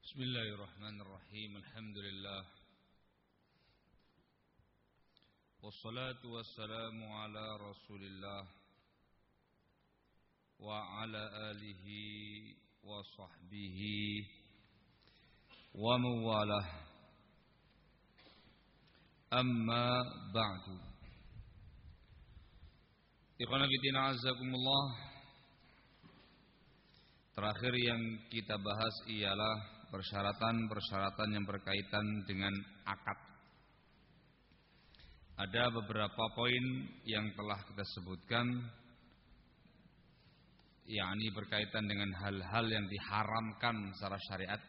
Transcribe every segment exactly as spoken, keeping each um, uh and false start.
Bismillahirrahmanirrahim. Alhamdulillah. Wassalatu wassalamu ala Rasulillah wa ala alihi wa sahbihi wa mawalah. Amma ba'du. Ikhwana fillah azakumullah. Terakhir yang kita bahas ialah persyaratan-persyaratan yang berkaitan dengan akad. Ada beberapa poin yang telah kita sebutkan, yakni berkaitan dengan hal-hal yang diharamkan secara syariat.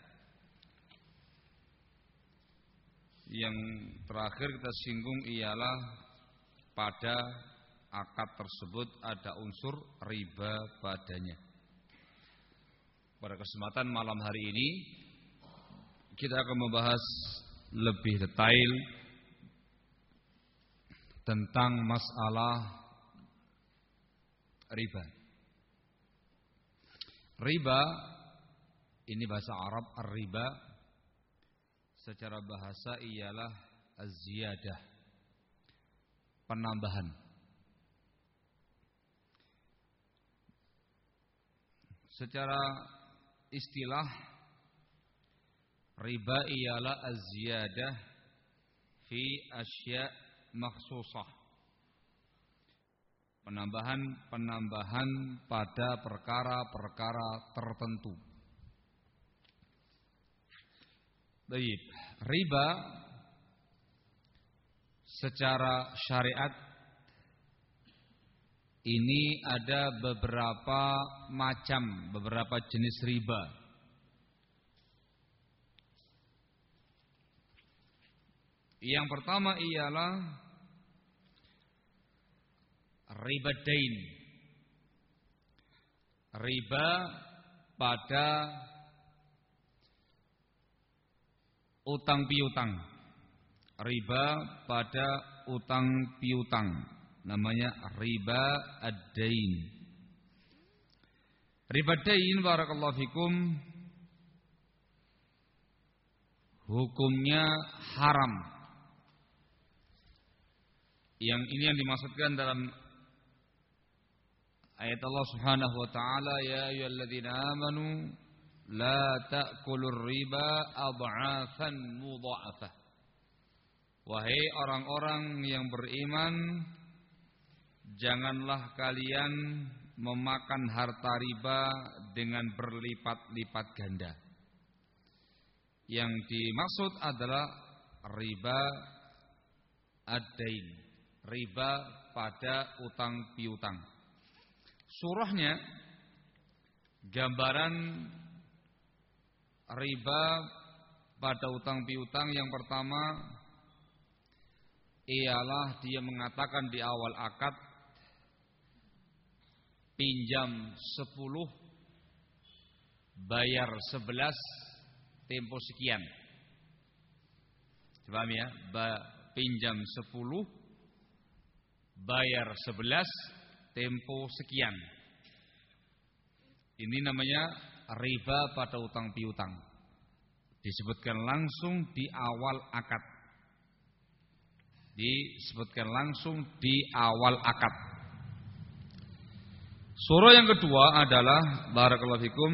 Yang terakhir kita singgung ialah pada akad tersebut ada unsur riba padanya. Pada kesempatan malam hari ini kita akan membahas lebih detail tentang masalah riba. Riba ini bahasa Arab, ar-riba secara bahasa ialah az-ziyadah, penambahan. Secara istilah riba ialah az-ziyadah fi asya' makhsusah. Penambahan-penambahan pada perkara-perkara tertentu. Baik, riba secara syariat ini ada beberapa macam, beberapa jenis riba. Yang pertama ialah riba dain. Riba pada utang piutang. Riba pada utang piutang. Namanya riba ad-dain. Riba dain, barakallahu fikum, hukumnya haram. Yang ini yang dimaksudkan dalam ayat Allah Subhanahu wa taala, ya ayyuhalladzina amanu la ta'kulur riba adha'afan mudha'afah. Wahai orang-orang yang beriman, janganlah kalian memakan harta riba dengan berlipat-lipat ganda. Yang dimaksud adalah riba ad-dain, riba pada utang piutang. Surahnya gambaran riba pada utang piutang yang pertama ialah dia mengatakan di awal akad, pinjam sepuluh, bayar sebelas, tempo sekian. Paham ya? Ba- pinjam sepuluh, bayar sebelas, tempo sekian. Ini namanya riba pada utang piutang. Disebutkan langsung di awal akad. Disebutkan langsung di awal akad. Surah yang kedua adalah barakallahu fikum,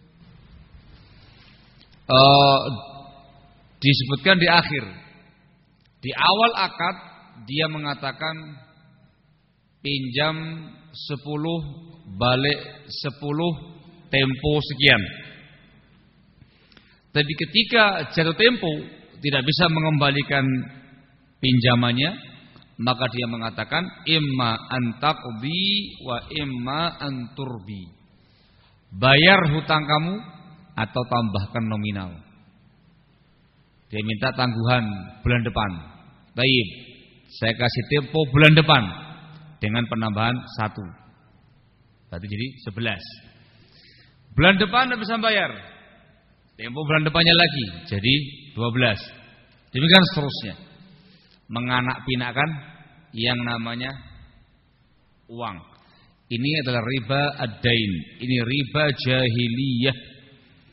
uh, disebutkan di akhir. Di awal akad dia mengatakan pinjam sepuluh, balik sepuluh, tempo sekian. Tapi ketika jatuh tempo tidak bisa mengembalikan pinjamannya, maka dia mengatakan imma antaqdi wa imma anturbi. Bayar hutang kamu atau tambahkan nominal. Dia minta tangguhan bulan depan. Baik, saya kasih tempo bulan depan dengan penambahan satu. Berarti jadi sebelas. Bulan depan tidak bisa bayar. Tempo bulan depannya lagi jadi dua belas. Demikian seterusnya. Menganak pinakan yang namanya uang. Ini adalah riba ad-dain. Ini riba jahiliyah.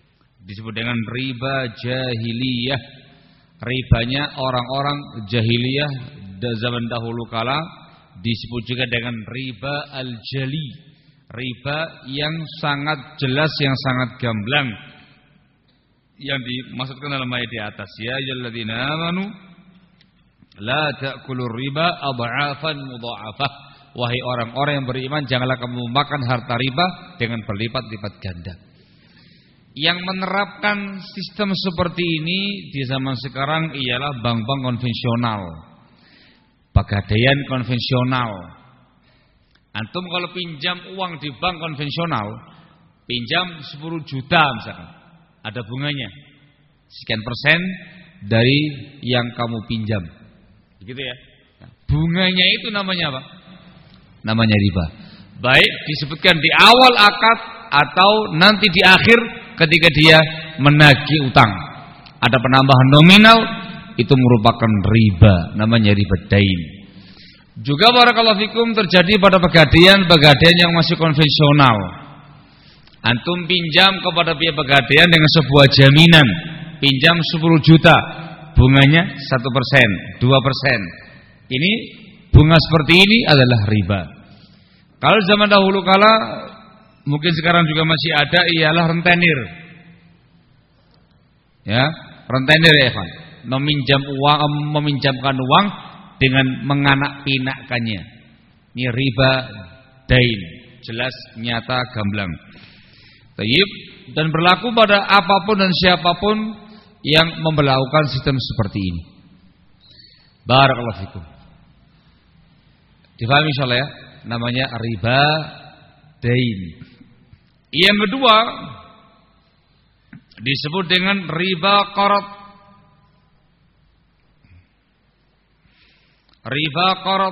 disebut dengan riba jahiliyah. Ribanya orang-orang jahiliyah zaman dahulu kala disebut juga dengan riba al-jali, riba yang sangat jelas, yang sangat gamblang, yang dimaksudkan dalam ayat di atas, ya ayyuhalladzina amanu la ta'kulur riba adha'afan mudha'afah. Wahai orang-orang yang beriman, janganlah kamu makan harta riba dengan berlipat-lipat ganda. Yang menerapkan sistem seperti ini di zaman sekarang ialah bank-bank konvensional, pegadaian konvensional. Antum kalau pinjam uang di bank konvensional, pinjam sepuluh juta misalkan, ada bunganya sekian persen dari yang kamu pinjam, begitu ya. Bunganya itu namanya apa? Namanya riba. Baik disebutkan di awal akad atau nanti di akhir ketika dia menagih utang, ada penambahan nominal, itu merupakan riba, namanya riba dain. Juga barakallahu fikum terjadi pada pegadaian-pegadaian yang masih konvensional. Antum pinjam kepada pihak pegadaian dengan sebuah jaminan, pinjam sepuluh juta, bunganya satu persen, dua persen. Ini bunga seperti ini adalah riba. Kalau zaman dahulu kala, mungkin sekarang juga masih ada, ialah rentenir. Ya, rentenir ya, Evan. Meminjam uang, meminjamkan uang dengan menganak pinakkannya. Ini riba dain, jelas, nyata, gamblang. Tayyib, dan berlaku pada apapun dan siapapun yang memperlakukan sistem seperti ini. Barakallahu fikum. Difahami insyaallah ya, namanya riba dain. Yang kedua disebut dengan riba qarad. Riba qarad,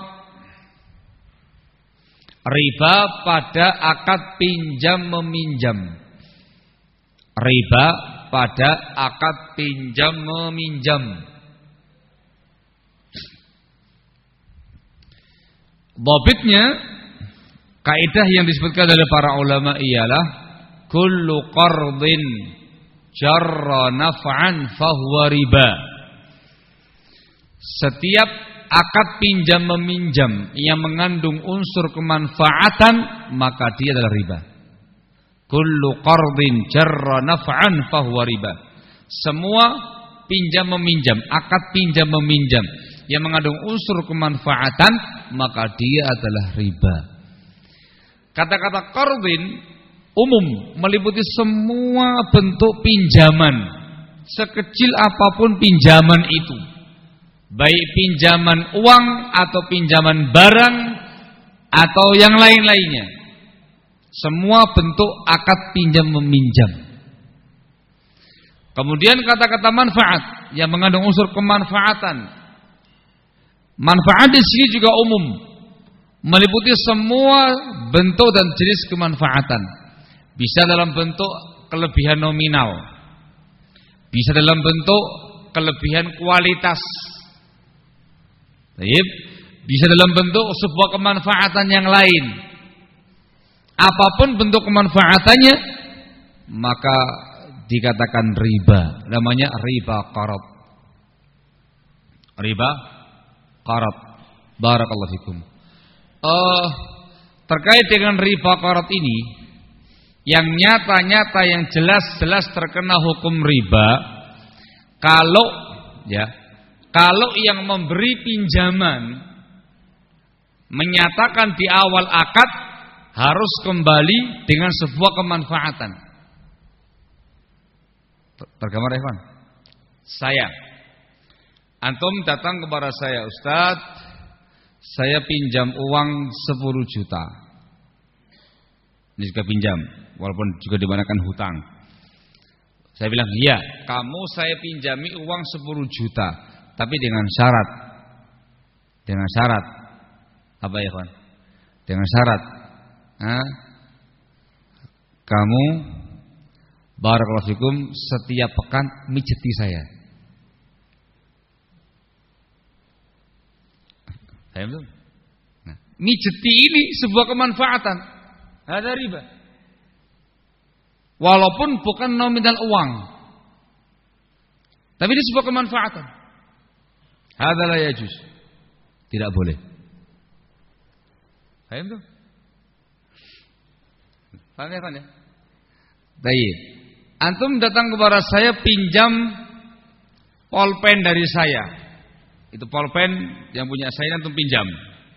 riba pada akad pinjam meminjam. Riba pada akad pinjam meminjam. Dhabitnya, kaidah yang disebutkan oleh para ulama ialah kullu qardin jarra naf'an fahuwa riba. Setiap akad pinjam meminjam yang mengandung unsur kemanfaatan, maka dia adalah riba. Kullu qardin jarra naf'an fahuwa riba. Semua pinjam meminjam, akad pinjam meminjam yang mengandung unsur kemanfaatan, maka dia adalah riba. Kata-kata qardin umum meliputi semua bentuk pinjaman, sekecil apapun pinjaman itu, baik pinjaman uang atau pinjaman barang atau yang lain-lainnya. Semua bentuk akad pinjam meminjam. Kemudian kata-kata manfaat yang mengandung unsur kemanfaatan. Manfaat di sini juga umum, meliputi semua bentuk dan jenis kemanfaatan. Bisa dalam bentuk kelebihan nominal, bisa dalam bentuk kelebihan kualitas, bisa dalam bentuk sebuah kemanfaatan yang lain. Apapun bentuk kemanfaatannya, maka dikatakan riba. Namanya riba qarad. Riba qarad. Barakallahu fikum. Uh, terkait dengan riba qarad ini, yang nyata-nyata, yang jelas-jelas terkena hukum riba, kalau ya, kalau yang memberi pinjaman menyatakan di awal akad harus kembali dengan sebuah kemanfaatan. Tergambar Evan? Saya, antum datang kepada saya, Ustaz, saya pinjam uang sepuluh juta. Ini juga pinjam, walaupun juga dimanakan hutang. Saya bilang, iya, kamu saya pinjami uang sepuluh juta, tapi dengan syarat. Dengan syarat. Apa ya, Evan? Dengan syarat. Hah? Kamu barakallahu fikum setiap pekan mijeti saya. Paham tuh? Nah, mijeti ini sebuah kemanfaatan. Ada riba. Walaupun bukan nominal uang, tapi ini sebuah kemanfaatan. Hadza la yajuz. Tidak boleh. Paham tuh? Paham ya kan ya? Baik. Antum datang kepada saya pinjam pulpen dari saya. Itu pulpen yang punya saya, antum pinjam.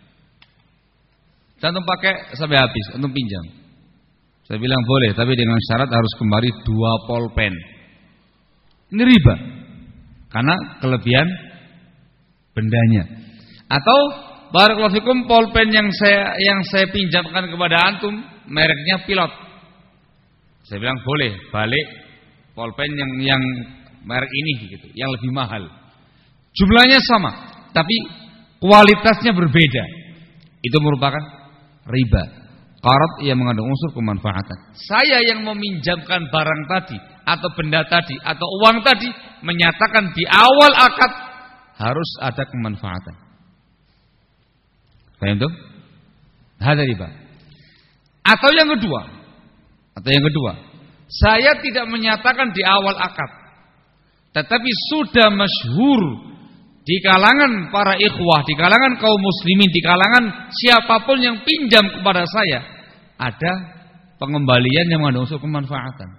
Dan antum pakai sampai habis, antum pinjam. Saya bilang boleh, tapi dengan syarat harus kembali dua pulpen. Ini riba, karena kelebihan bendanya. Atau barakallahu fikum, pulpen yang saya yang saya pinjamkan kepada antum mereknya Pilot. Saya bilang boleh, balik pulpen yang yang merek ini gitu, yang lebih mahal. Jumlahnya sama, tapi kualitasnya berbeda. Itu merupakan riba. Qarad yang mengandung unsur kemanfaatan. Saya yang meminjamkan barang tadi atau benda tadi atau uang tadi menyatakan di awal akad harus ada kemanfaatan. Paham tuh? Hadza riba. Atau yang kedua, atau yang kedua, saya tidak menyatakan di awal akad, tetapi sudah masyhur di kalangan para ikhwah, di kalangan kaum muslimin, di kalangan siapapun yang pinjam kepada saya, ada pengembalian yang mengandung unsur kemanfaatan.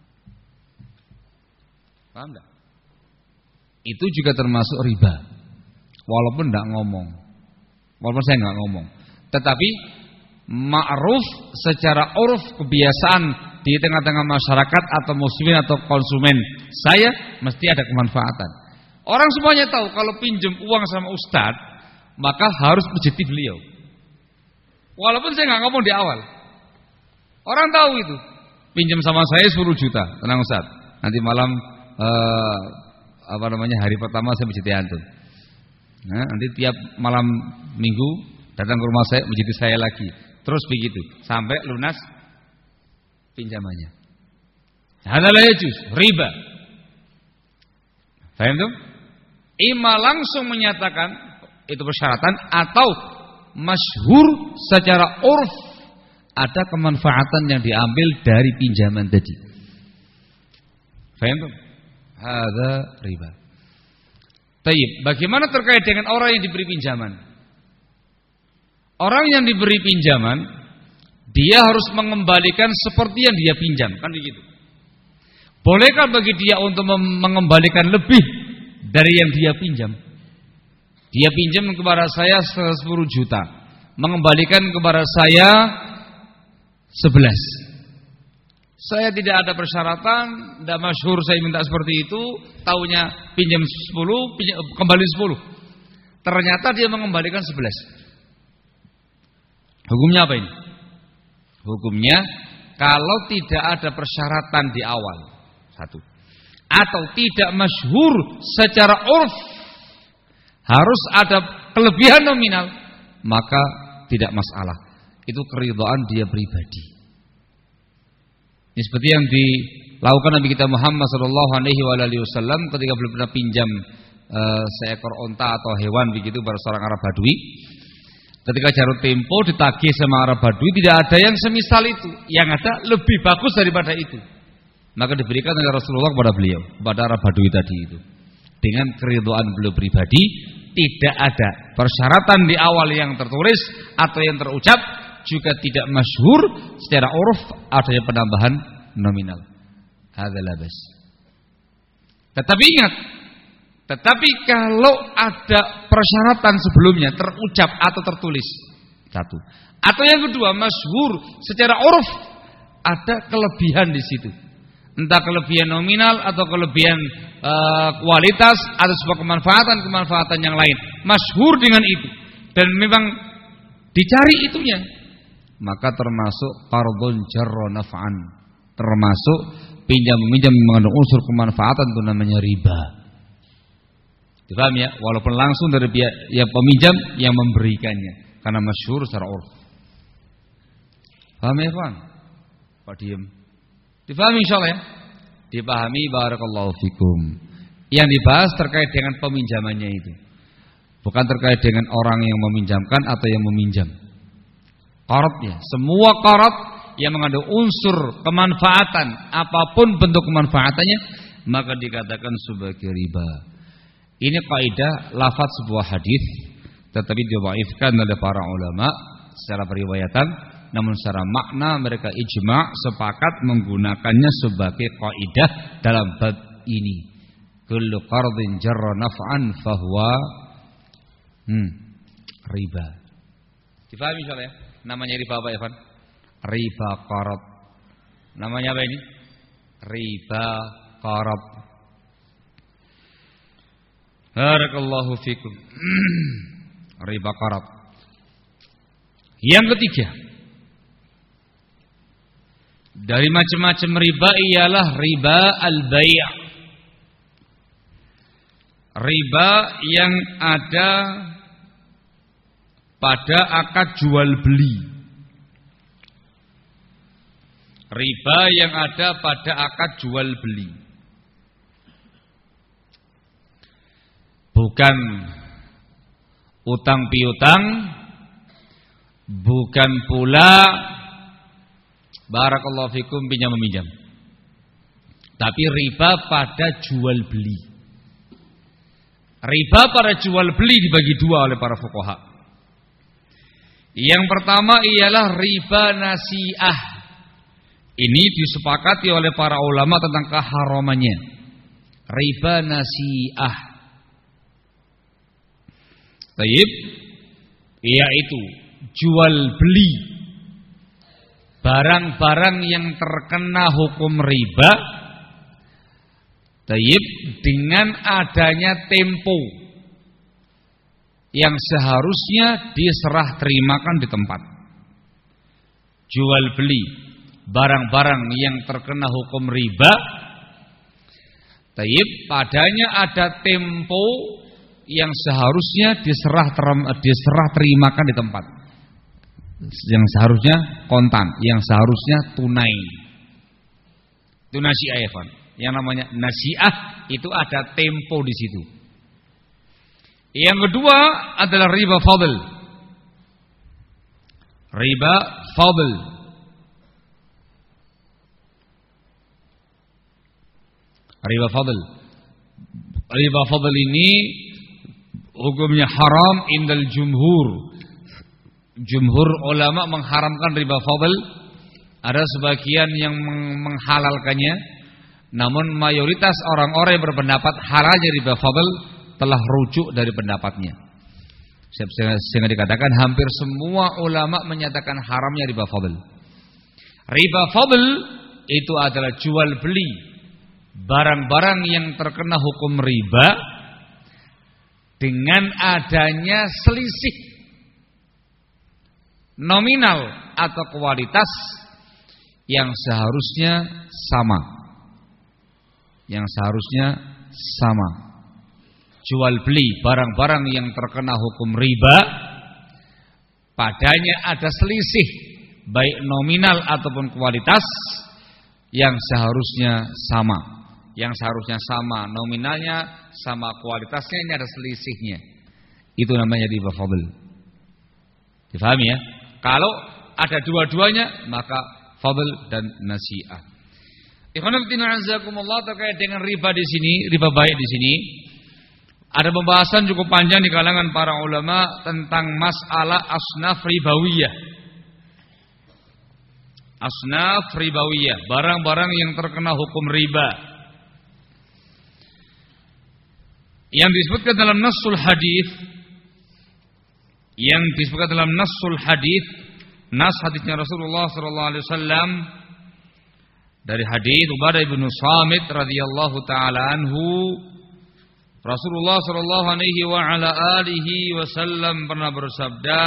Paham enggak? Itu juga termasuk riba. Walaupun enggak ngomong. Walaupun saya enggak ngomong. Tetapi ma'ruf secara uruf, kebiasaan di tengah-tengah masyarakat atau muslimin atau konsumen, saya mesti ada kemanfaatan. Orang semuanya tahu kalau pinjam uang sama ustadz, maka harus menjadi beliau. Walaupun saya nggak ngomong di awal, orang tahu itu. Pinjam sama saya sepuluh juta, tenang ustadz. Nanti malam eh, apa namanya hari pertama saya menjadi antum. Nah, nanti tiap malam minggu datang ke rumah saya menjadi saya lagi. Terus begitu sampai lunas pinjamannya. Hadza la yajuz, riba. Paham tuh? Ima langsung menyatakan itu persyaratan atau masyhur secara urf ada kemanfaatan yang diambil dari pinjaman tadi. Paham tuh? Hadza riba. Tayyib, bagaimana terkait dengan orang yang diberi pinjaman? Orang yang diberi pinjaman, dia harus mengembalikan seperti yang dia pinjam, kan begitu. Bolehkah bagi dia untuk mengembalikan lebih dari yang dia pinjam? Dia pinjam kepada saya sepuluh juta, mengembalikan kepada saya sebelas. Saya tidak ada persyaratan, tidak masyhur saya minta seperti itu, taunya pinjam sepuluh, pinjam, kembali sepuluh. Ternyata dia mengembalikan sebelas. Hukumnya apa ini? Hukumnya kalau tidak ada persyaratan di awal, satu, atau tidak masyhur secara urf harus ada kelebihan nominal, maka tidak masalah. Itu keridhaan dia pribadi. Ini seperti yang dilakukan Nabi kita Muhammad sallallahu alaihi wasallam ketika beliau pernah pinjam uh, seekor onta atau hewan begitu pada seorang Arab Badui. Ketika jatuh tempo ditagih sama Arab Badui, tidak ada yang semisal itu, yang ada lebih bagus daripada itu. Maka diberikan oleh Rasulullah kepada beliau, kepada Arab Badui tadi itu. Dengan keridhaan beliau pribadi, tidak ada persyaratan di awal yang tertulis atau yang terucap, juga tidak masyhur secara uruf adanya penambahan nominal. Hadza la bas. Tetapi ingat, tetapi kalau ada persyaratan sebelumnya terucap atau tertulis, satu. Atau yang kedua, masyhur secara uruf ada kelebihan di situ. Entah kelebihan nominal atau kelebihan e, kualitas atau sebuah kemanfaatan-kemanfaatan yang lain. Masyhur dengan itu dan memang dicari itunya, maka termasuk qardun jarra naf'an, termasuk pinjam meminjam mengandung unsur kemanfaatan, itu namanya riba. Dipaham ya? Walaupun langsung dari pihak yang peminjam yang memberikannya, karena masyhur secara urf. Paham ya, kawan? Pak diem. Dipahami insyaallah ya? Dipahami, barakallahu fikum. Yang dibahas terkait dengan peminjamannya itu, bukan terkait dengan orang yang meminjamkan atau yang meminjam. Qaradnya, semua qarad yang mengandung unsur kemanfaatan, apapun bentuk kemanfaatannya, maka dikatakan sebagai riba. Ini kaidah lafaz sebuah hadis, tetapi didhaifkan oleh para ulama secara periwayatan, namun secara makna mereka ijma' sepakat menggunakannya sebagai kaidah dalam bab ini. Kullu qardin jarra naf'an fahuwa hmm, riba. Difahami insyaallah ya? Namanya riba apa ya, Van? Riba qarad. Namanya apa ini? Riba qarad. Barakallahu fikum. Riba qarad. Yang ketiga, dari macam-macam riba ialah riba al-bai'. Riba yang ada pada akad jual beli. Riba yang ada pada akad jual beli. Bukan utang piutang, bukan pula barakallahu fikum pinjam meminjam. Tapi riba pada jual beli. Riba pada jual beli dibagi dua oleh para fuqaha. Yang pertama ialah riba nasi'ah. Ini disepakati oleh para ulama tentang keharamannya. Riba nasi'ah. Baik, yaitu jual beli barang-barang yang terkena hukum riba, taib, dengan adanya tempo yang seharusnya diserah terimakan di tempat. Jual beli barang-barang yang terkena hukum riba, taib, padanya ada tempo yang seharusnya diserah ter- diserah terimakan di tempat. Yang seharusnya kontan, yang seharusnya tunai. Itu nasi'ah ya, Fan. Yang namanya nasi'ah itu ada tempo di situ. Yang kedua adalah riba fadl. Riba fadl. Riba fadl. Riba fadl ini hukumnya haram indal jumhur. Jumhur ulama mengharamkan riba fadl. Ada sebagian yang menghalalkannya, namun mayoritas orang-orang yang berpendapat halalnya riba fadl telah rujuk dari pendapatnya. Sehingga dikatakan hampir semua ulama menyatakan haramnya riba fadl. Riba fadl itu adalah jual beli barang-barang yang terkena hukum riba dengan adanya selisih nominal atau kualitas yang seharusnya sama. Yang seharusnya sama. Jual beli barang-barang yang terkena hukum riba, padanya ada selisih baik nominal ataupun kualitas yang seharusnya sama. Yang seharusnya sama nominalnya, sama kualitasnya, ini ada selisihnya. Itu namanya riba fadl. Difahami ya? Kalau ada dua-duanya maka fadl dan nasi'ah. Ikhwanul fillah azakumullah, terkait dengan riba di sini, riba baik di sini, ada pembahasan cukup panjang di kalangan para ulama tentang masalah asnaf ribawiyah. Asnaf ribawiyah, barang-barang yang terkena hukum riba. Yang disebutkan dalam nassul hadis, yang disebutkan dalam nassul hadis, nas hadisnya Rasulullah sallallahu alaihi wasallam dari hadis Ubadah bin Samit radhiyallahu taala anhu, Rasulullah sallallahu alaihi wa ala alihi wasallam pernah bersabda,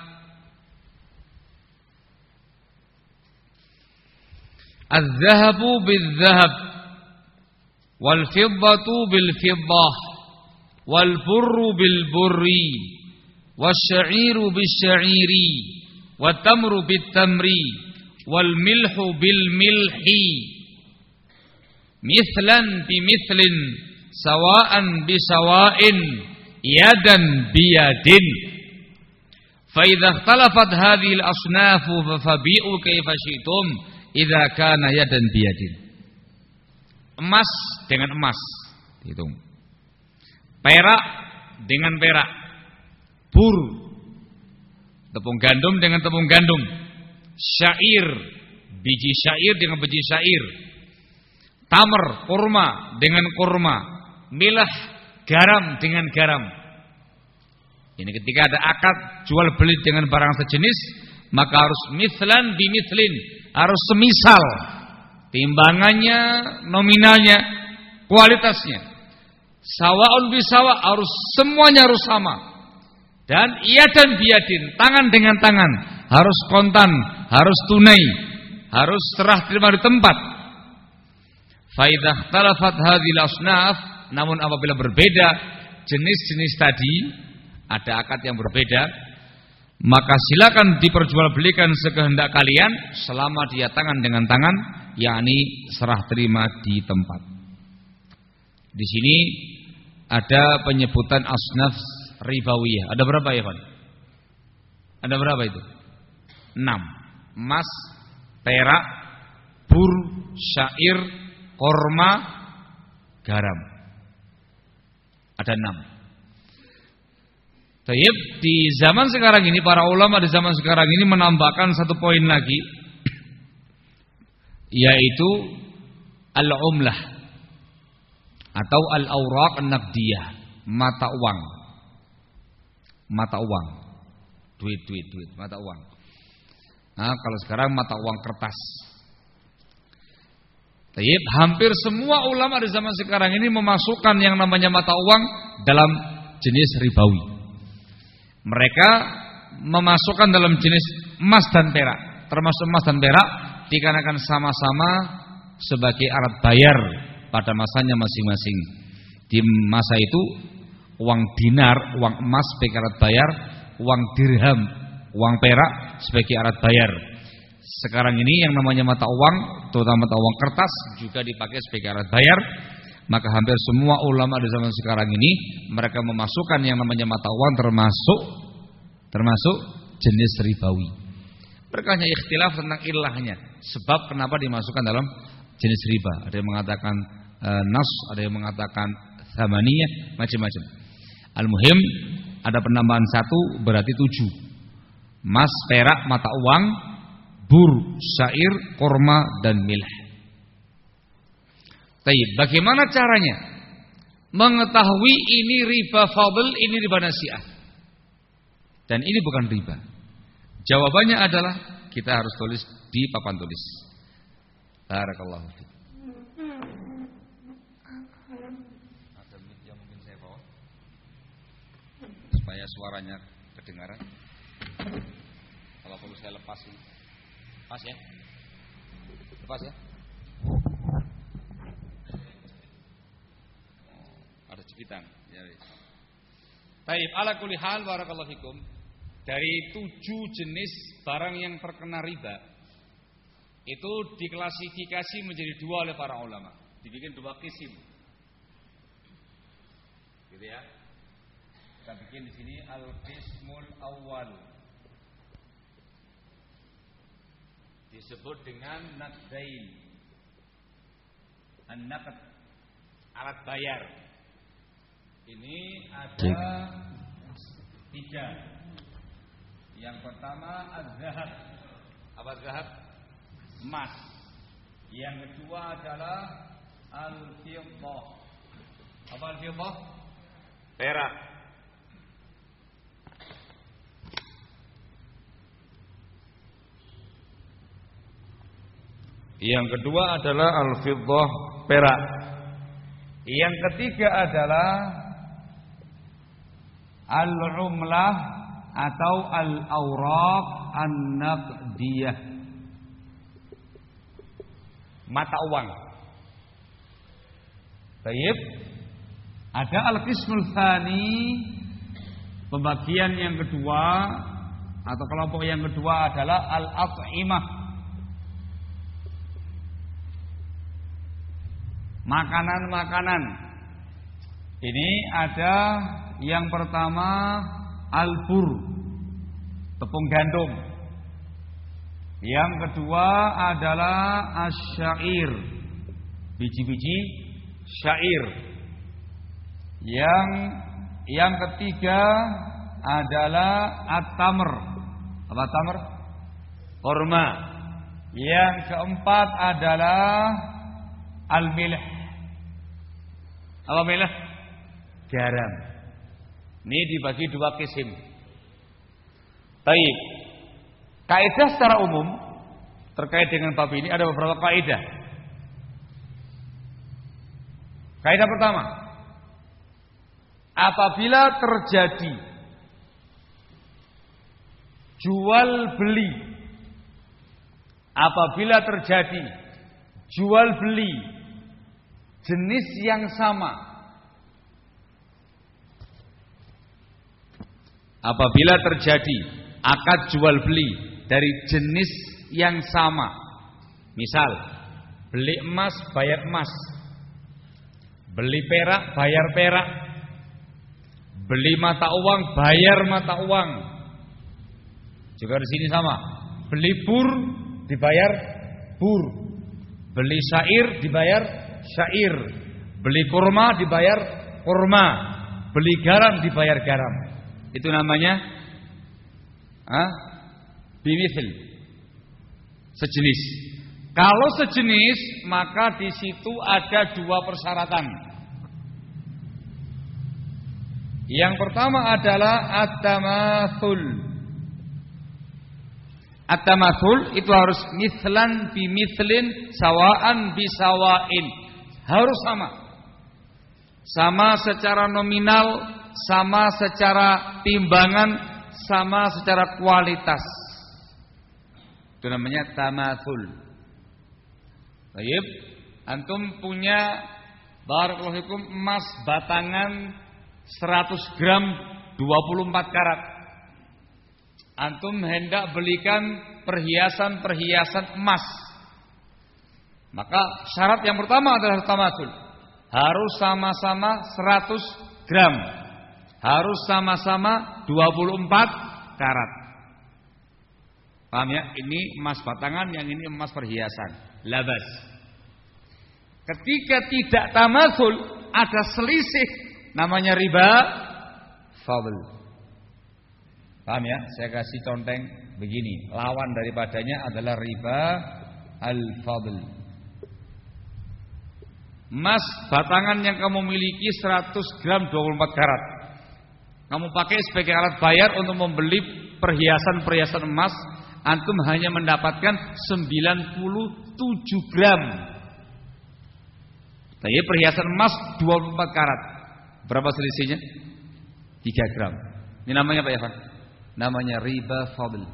"Az-zahabu bil-zahab wal fiddatu bil-fiddah wal burru bil-burri wasya'iru bil-sya'iri wat tamru bit-tamri wal milhu bil-milhi mithlan bi mithlin sawa'an bi sawa'in yadan biyadin Fa idza ikhtalafat hadhil asnafu fabi'u kaifa syi'tum idza kana yadan biyadin. Emas dengan emas, hitung. Perak dengan perak. Bur, tepung gandum dengan tepung gandum. Syair, biji syair dengan biji syair. Tamar, kurma dengan kurma. Milah, garam dengan garam. Ini ketika ada akad jual beli dengan barang sejenis, maka harus mithlan bimithlin, harus semisal. Timbangannya, nominalnya, kualitasnya. Sawaun bisawa, harus semuanya harus sama. Dan iya dan biadin, tangan dengan tangan, harus kontan, harus tunai, harus serah terima di tempat. Fa idza ikhtalafat hadhil asnaf, namun apabila berbeda jenis-jenis tadi, ada akad yang berbeda, maka silakan diperjualbelikan sekehendak kalian selama dia tangan dengan tangan, yakni serah terima di tempat. Di sini ada penyebutan asnaf ribawiyah. Ada berapa ya, Pak? Ada berapa itu? Enam. Emas, perak, bur, syair, korma, garam. Ada enam. Tayyib, di zaman sekarang ini para ulama di zaman sekarang ini menambahkan satu poin lagi, yaitu al-umlah atau al-awraq an-naqdiyah, mata uang. Mata uang. Duit, duit, duit, mata uang. Nah, kalau sekarang mata uang kertas. Tayyib, hampir semua ulama di zaman sekarang ini memasukkan yang namanya mata uang dalam jenis ribawi. Mereka memasukkan dalam jenis emas dan perak, termasuk emas dan perak dikarenakan sama-sama sebagai alat bayar pada masanya masing-masing. Di masa itu uang dinar, uang emas sebagai alat bayar, uang dirham, uang perak sebagai alat bayar. Sekarang ini yang namanya mata uang, terutama mata uang kertas, juga dipakai sebagai alat bayar. Maka hampir semua ulama di zaman sekarang ini mereka memasukkan yang namanya mata uang termasuk termasuk jenis ribawi. Mereka hanya ikhtilaf tentang ilahnya, sebab kenapa dimasukkan dalam jenis riba. Ada yang mengatakan e, nas, ada yang mengatakan thamaniyah, macam-macam. Al-muhim ada penambahan satu berarti tujuh. Emas, perak, mata uang, bur, syair, korma dan milh. Tayyib, bagaimana caranya mengetahui ini riba fadl, ini riba nasi'ah, dan ini bukan riba? Jawabannya adalah kita harus tulis di papan tulis. Barakallahu fiik. Ada mic yang mungkin saya bawa supaya suaranya kedengaran. Kalau perlu saya lepas ini. Lepas ya? Lepas ya? Ada jepitan. Ya. Baik, ala kulli hal barakallahu fikum. Dari tujuh jenis barang yang terkena riba, itu diklasifikasi menjadi dua oleh para ulama. Dibikin dua kisim. Gitu ya. Kita bikin di sini al-qismul awwal. Disebut dengan naqdain. An-naqd, alat bayar. Ini ada tiga. Yang pertama az-zahab. Apa zahab? Emas. Yang kedua adalah al-fiddah. Apa al-fiddah? Perak. Yang kedua adalah al-fiddah, perak. Yang ketiga adalah al-umlah atau al-awraq an-naqdiyah, mata uang. Baik. Ada al-qismul tsani, pembagian yang kedua atau kelompok yang kedua adalah al-at'imah, makanan-makanan. Ini ada yang pertama al-bur. tepung gandum. Yang kedua adalah asyair, biji-biji syair. Yang yang ketiga adalah at-tamr. Apa tamr? Kurma. Yang keempat adalah al-milh. Apa milh? Garam. Ini dibagi dua kisim. Baik. Kaidah secara umum terkait dengan bab ini ada beberapa kaidah. Kaidah pertama, apabila terjadi jual beli, apabila terjadi jual beli jenis yang sama, apabila terjadi akad jual beli dari jenis yang sama, misal beli emas bayar emas, beli perak bayar perak, beli mata uang bayar mata uang, juga di sini sama, beli bur dibayar bur, beli syair dibayar syair, beli kurma dibayar kurma, beli garam dibayar garam. Itu namanya ah, bimithil, sejenis. Kalau sejenis, maka di situ ada dua persyaratan. Yang pertama adalah at-tamathul. At-tamathul itu harus mithlan bimithlin, sawaan bisawain. Harus sama. Sama secara nominal, sama secara timbangan, sama secara kualitas. Itu namanya tamathul. Baik, antum punya barakallahu fikum emas batangan seratus gram dua puluh empat karat. Antum hendak belikan perhiasan-perhiasan emas. Maka syarat yang pertama adalah tamathul. Harus sama-sama seratus gram. Harus sama-sama dua puluh empat karat. Paham ya? Ini emas batangan, yang ini emas perhiasan. Labas. Ketika tidak tamathul, ada selisih, namanya riba fadl. Paham ya? Saya kasih conteng begini. Lawan daripadanya adalah riba al-fadl. Emas batangan yang kamu miliki seratus gram dua puluh empat karat. Kamu pakai sebagai alat bayar untuk membeli perhiasan-perhiasan emas, antum hanya mendapatkan sembilan puluh tujuh gram. Tapi perhiasan emas dua puluh empat karat. Berapa selisihnya? tiga gram. Ini namanya apa ya, Pak? Namanya riba fadl.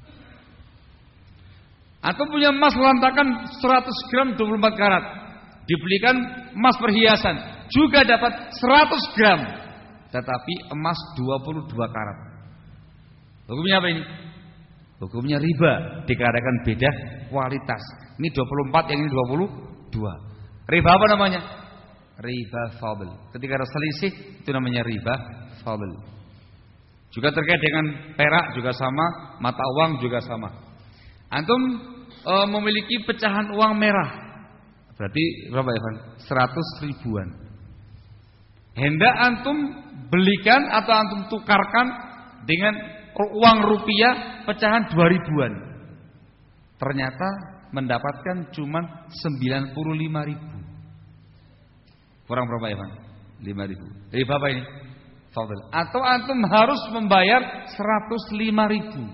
Antum punya emas lantakan seratus gram dua puluh empat karat. Dibelikan emas perhiasan, juga dapat seratus gram. Tetapi emas dua puluh dua karat. Hukumnya apa ini? Hukumnya riba, dikarenakan beda kualitas. Ini dua puluh empat, yang ini dua puluh dua. Riba apa namanya? Riba fadl. Ketika ada selisih, itu namanya riba fadl. Juga terkait dengan perak juga sama, mata uang juga sama. Antum e, memiliki pecahan uang merah. Berarti berapa ya, Van? seratus ribuan. Hendak antum belikan atau antum tukarkan dengan uang rupiah pecahan dua ribuan. Ternyata mendapatkan cuma sembilan puluh lima ribu. Kurang berapa ya, Pak? lima ribu. Riba apa ini? Fadl. Atau antum harus membayar seratus lima ribu.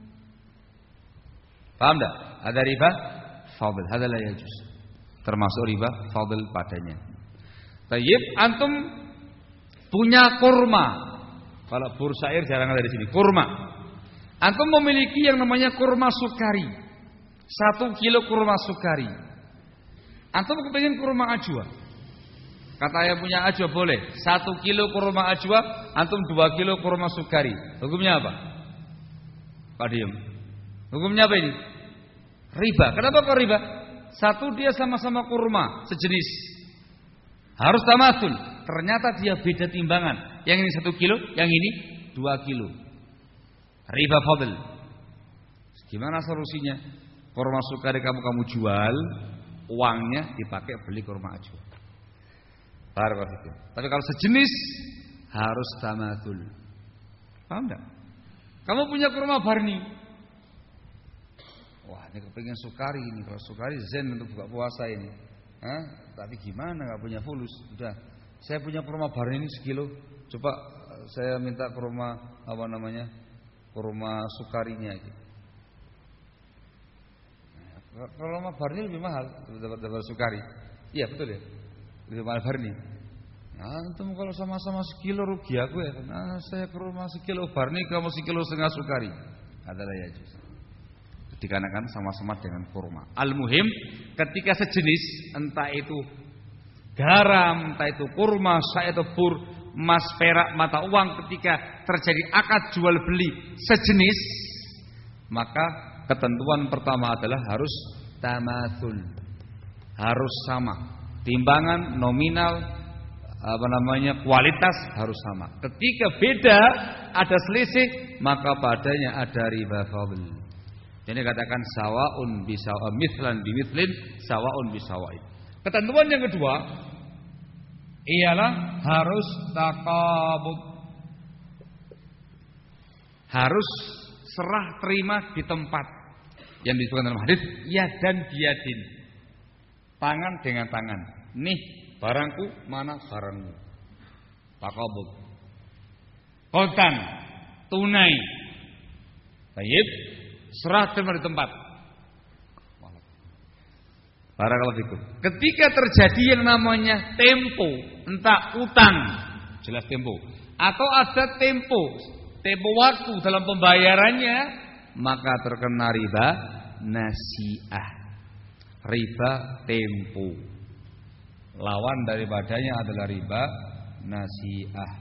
Paham tak? Ada riba fadl, hada la yajuz. Termasuk riba fadl padanya. Tayyib, antum punya kurma. Kalau bursair jarang ada di sini. Kurma. Antum memiliki yang namanya kurma sukari. Satu kilo kurma sukari. Antum kepingin kurma ajwa. Kata yang punya ajwa boleh. Satu kilo kurma ajwa, antum dua kilo kurma sukari. Hukumnya apa? Pak diem. Hukumnya apa ini? Riba. Kenapa kok riba? Satu, dia sama-sama kurma sejenis. Harus tamathul. Ternyata dia beda timbangan. Yang ini satu kilo, yang ini dua kilo. riba fadl. Gimana solusinya? Kurma sukari kamu kamu jual, uangnya dipakai beli kurma ajwa. Barakallahu. Tapi kalau sejenis harus tamatul. Paham enggak? Kamu punya kurma barni. Wah, ini kepingin sukari ini. Kalau sukari zen untuk buka puasa ini. Hah? Tapi gimana enggak punya fulus? Udah, saya punya kurma barni ini sekilo. Coba saya minta kurma apa namanya? Kurma sukarinya gitu. Kalau kurma barni lebih mahal dapat dapat sukari. Iya, betul ya? Lebih mahal barni. Nah, antum kalau sama-sama sekilo rugi aku ya. Nah, saya kurma sekilo barni, kamu sekilo setengah sukari. Adalah ya justru. Dikarenakan sama-sama dengan kurma. Al-muhim ketika sejenis, entah itu garam, entah itu kurma, entah itu pur, emas, perak, mata uang, ketika terjadi akad jual beli sejenis, maka ketentuan pertama adalah harus tamatsul, harus sama, timbangan nominal apa namanya kualitas harus sama. Ketika beda, ada selisih, maka padanya ada riba fadl. Jadi katakan sawaun bisawa mithlan bimithlin sawaun bisawain. Ketentuan yang kedua ialah harus taqabud. Harus serah terima di tempat yang disebutkan dalam hadis yadan biyadin. Tangan dengan tangan. Nih barangku, mana barangmu. Taqabud. Kontan, tunai. Baik. Serah terima di tempat. Barakallahu fikum. Ketika terjadi yang namanya tempo, entah utang, jelas tempo, atau ada tempo, tempo waktu dalam pembayarannya, maka terkena riba nasi'ah. Riba tempo. Lawan daripadanya adalah riba nasi'ah.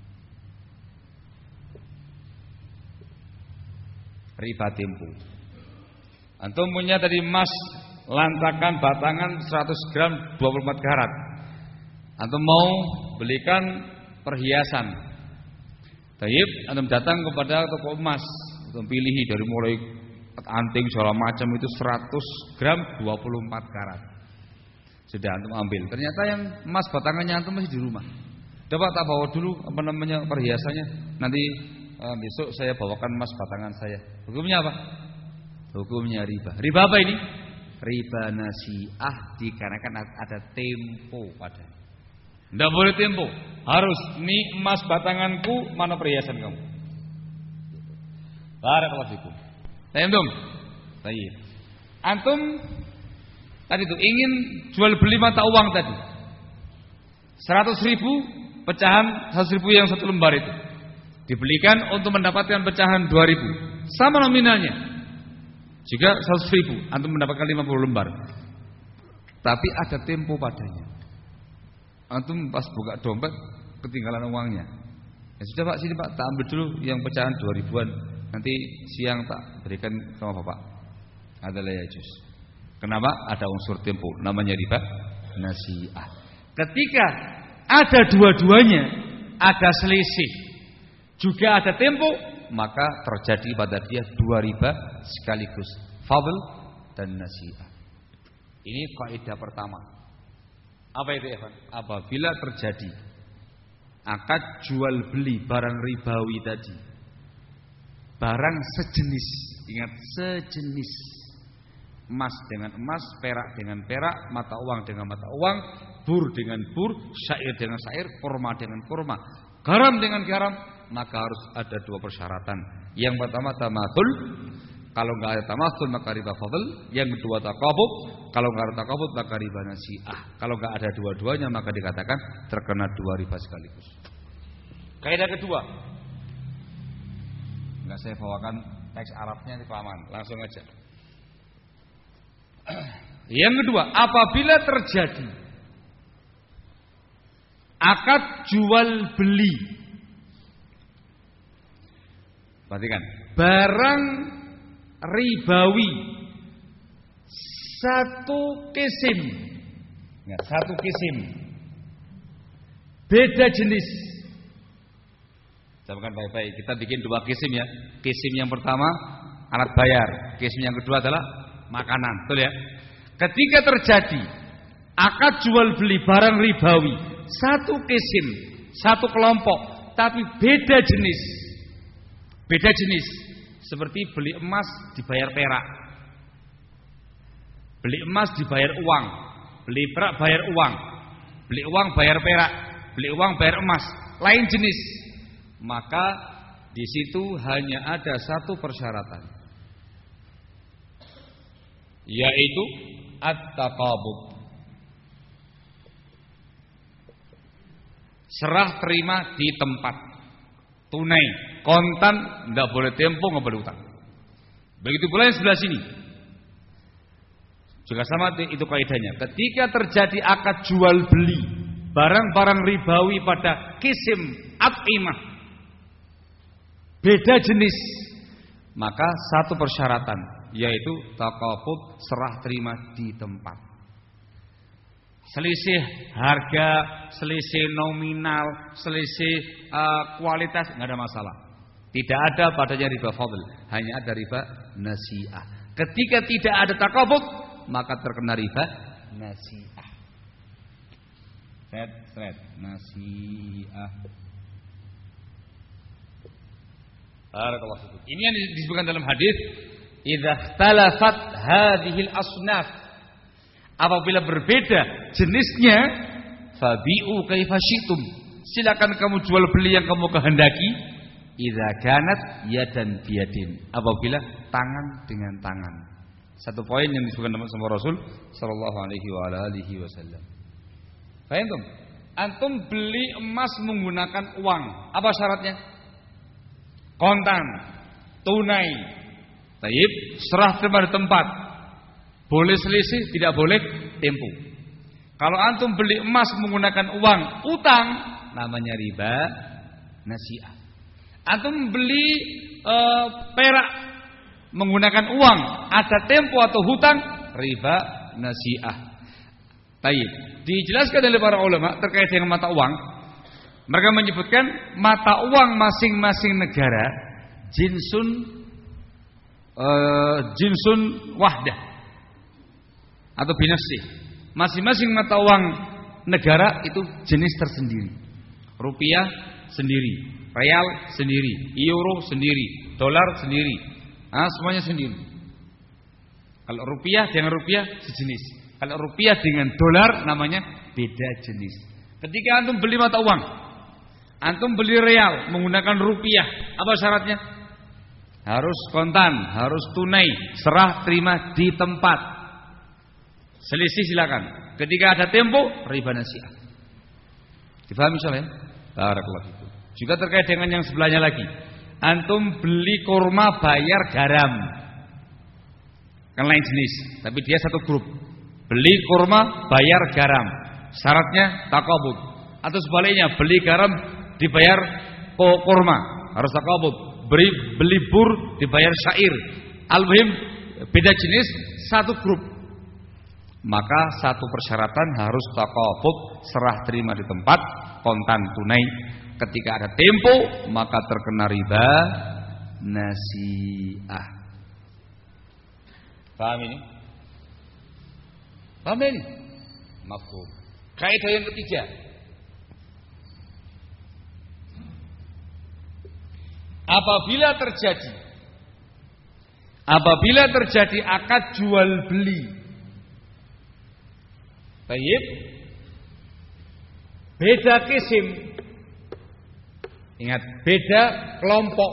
Riba tempo. Antum punya tadi emas lantakan batangan seratus gram dua puluh empat karat. Antum mau belikan perhiasan. Taib, antum datang kepada toko emas, antum pilih dari mulai anting segala macam itu seratus gram dua puluh empat karat. Sudah antum ambil. Ternyata yang emas batangannya antum masih di rumah. Coba tak bawa dulu apa namanya perhiasannya. Nanti Uh, besok saya bawakan emas batangan saya. Hukumnya apa? Hukumnya riba. Riba apa ini? Riba nasi'ah, dikarenakan ada tempo padanya. Tidak boleh tempo. Harus ini emas batanganku, mana perhiasan kamu? Barakallahu fikum. Antum? Baik. Antum tadi itu ingin jual beli mata uang tadi. Seratus ribu pecahan seratus ribu yang satu lembar itu. Dibelikan untuk mendapatkan pecahan dua ribu. Sama nominalnya. Jika seratus ribu, antum mendapatkan lima puluh lembar. Tapi ada tempo padanya. Antum pas buka dompet ketinggalan uangnya. Ya sudah Pak, sini Pak, tak ambil dulu yang pecahan dua ribuan. Nanti siang tak berikan sama Bapak. Adalah ya jus. Kenapa? Ada unsur tempo, namanya riba nasi'ah. Ketika ada dua-duanya, ada selisih, juga ada tempo, maka terjadi pada dia dua riba sekaligus, fadl dan nasi'ah. Ini kaidah pertama. Apa itu, Evan? Apabila terjadi akad jual beli barang ribawi tadi, barang sejenis, ingat sejenis, emas dengan emas, perak dengan perak, mata uang dengan mata uang, bur dengan bur, syair dengan syair, kurma dengan kurma, garam dengan garam, maka harus ada dua persyaratan. Yang pertama tamatsul. Kalau enggak ada tamatsul maka riba fadl. Yang kedua taqabud. Kalau enggak ada taqabud maka riba nasi'ah. Kalau enggak ada dua-duanya maka dikatakan terkena dua riba sekaligus. Kaidah kedua. Enggak saya bawakan teks Arabnya di paman, langsung aja. Yang kedua, apabila terjadi akad jual beli, perhatikan, barang ribawi satu kisim, ya, satu kisim, beda jenis. Camkan baik-baik. Kita bikin dua kisim ya. Kisim yang pertama alat bayar, kisim yang kedua adalah makanan, betul ya? Ketika terjadi akad jual beli barang ribawi, satu kisim, satu kelompok, tapi beda jenis. Beda jenis. Seperti beli emas dibayar perak. Beli emas dibayar uang. Beli perak bayar uang. Beli uang bayar perak. Beli uang bayar emas. Lain jenis. Maka di situ hanya ada satu persyaratan, yaitu at-taqabud. Serah terima di tempat, tunai, kontan, tidak boleh tempo, nggak boleh utang. Begitu pula yang sebelah sini juga sama, itu kaidahnya. Ketika terjadi akad jual beli barang-barang ribawi pada kisim at'imah, beda jenis, maka satu persyaratan, yaitu taqabud, serah terima di tempat. Selisih harga, selisih nominal, selisih uh, kualitas, nggak ada masalah. Tidak ada padanya riba fadl, hanya ada riba nasi'ah. Ketika tidak ada taqabud, maka terkena riba nasi'ah. Set, set, nasi'ah. Barakallahu fikum. Ini yang disebutkan dalam hadis, idza ikhtalafat hadhil asnaf. Apabila berbeda jenisnya, fabi'u kaifa syi'tum. Silakan kamu jual beli yang kamu kehendaki. Idza kanat yadan biyadin. Apabila tangan dengan tangan. Satu poin yang disebutkan sama Rasul sallallahu alaihi wa alihi wasallam. Paham tuh? Antum beli emas menggunakan uang. Apa syaratnya? Kontan, tunai, taib, serah terima di tempat. Boleh selisih, tidak boleh tempo. Kalau antum beli emas menggunakan uang utang, namanya riba nasi'ah. Antum beli e, perak menggunakan uang, ada tempo atau hutang, riba nasi'ah. Taib. Dijelaskan oleh para ulama terkait dengan mata uang. Mereka menyebutkan mata uang masing-masing negara jinsun uh, jinsun wahdah atau binafsih. Masing-masing mata uang negara itu jenis tersendiri. Rupiah sendiri, real sendiri, euro sendiri, dolar sendiri. Ah, semuanya sendiri. Kalau rupiah dengan rupiah sejenis. Kalau rupiah dengan dolar namanya beda jenis. Ketika antum beli mata uang, antum beli real menggunakan rupiah, apa syaratnya? Harus kontan, harus tunai, serah terima di tempat. Selisih silakan. Ketika ada tempo, riba nasi'ah. Dipahami soalnya? Barakallahu fikum. Juga terkait dengan yang sebelahnya lagi. Antum beli kurma bayar garam. Kan lain jenis, tapi dia satu grup. Beli kurma bayar garam. Syaratnya taqabud. Atau sebaliknya, beli garam dibayar kurma, harus taqabud. Beli beli bur dibayar syair. Al-muhim beda jenis, satu grup. Maka satu persyaratan harus taqabud, serah terima di tempat, kontan tunai. Ketika ada tempo, maka terkena riba nasi'ah. Paham ini? Paham ini? Mafhum. Kaidah yang ketiga, apabila terjadi apabila terjadi akad jual beli, baik, beda kisim, ingat beda kelompok,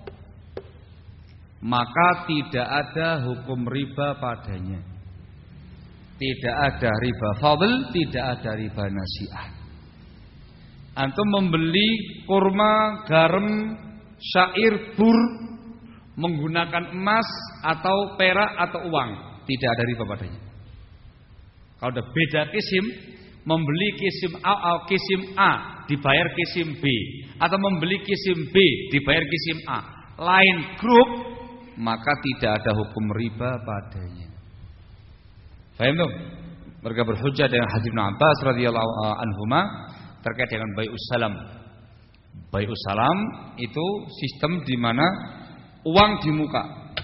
maka tidak ada hukum riba padanya. Tidak ada riba fadl, tidak ada riba nasi'ah. Antum membeli kurma, garam, syair, bur menggunakan emas atau perak atau uang, tidak ada riba padanya. Kalau ada beda kisim, membeli kisim A atau kisim A dibayar kisim B, atau membeli kisim B dibayar kisim A, lain grup, maka tidak ada hukum riba padanya. Paham tuh? Mereka berhujjah dengan hadis Ibnu Abbas radhiyallahu anhuma terkait dengan bai'us salam. Bai'us salam itu sistem di mana uang di muka.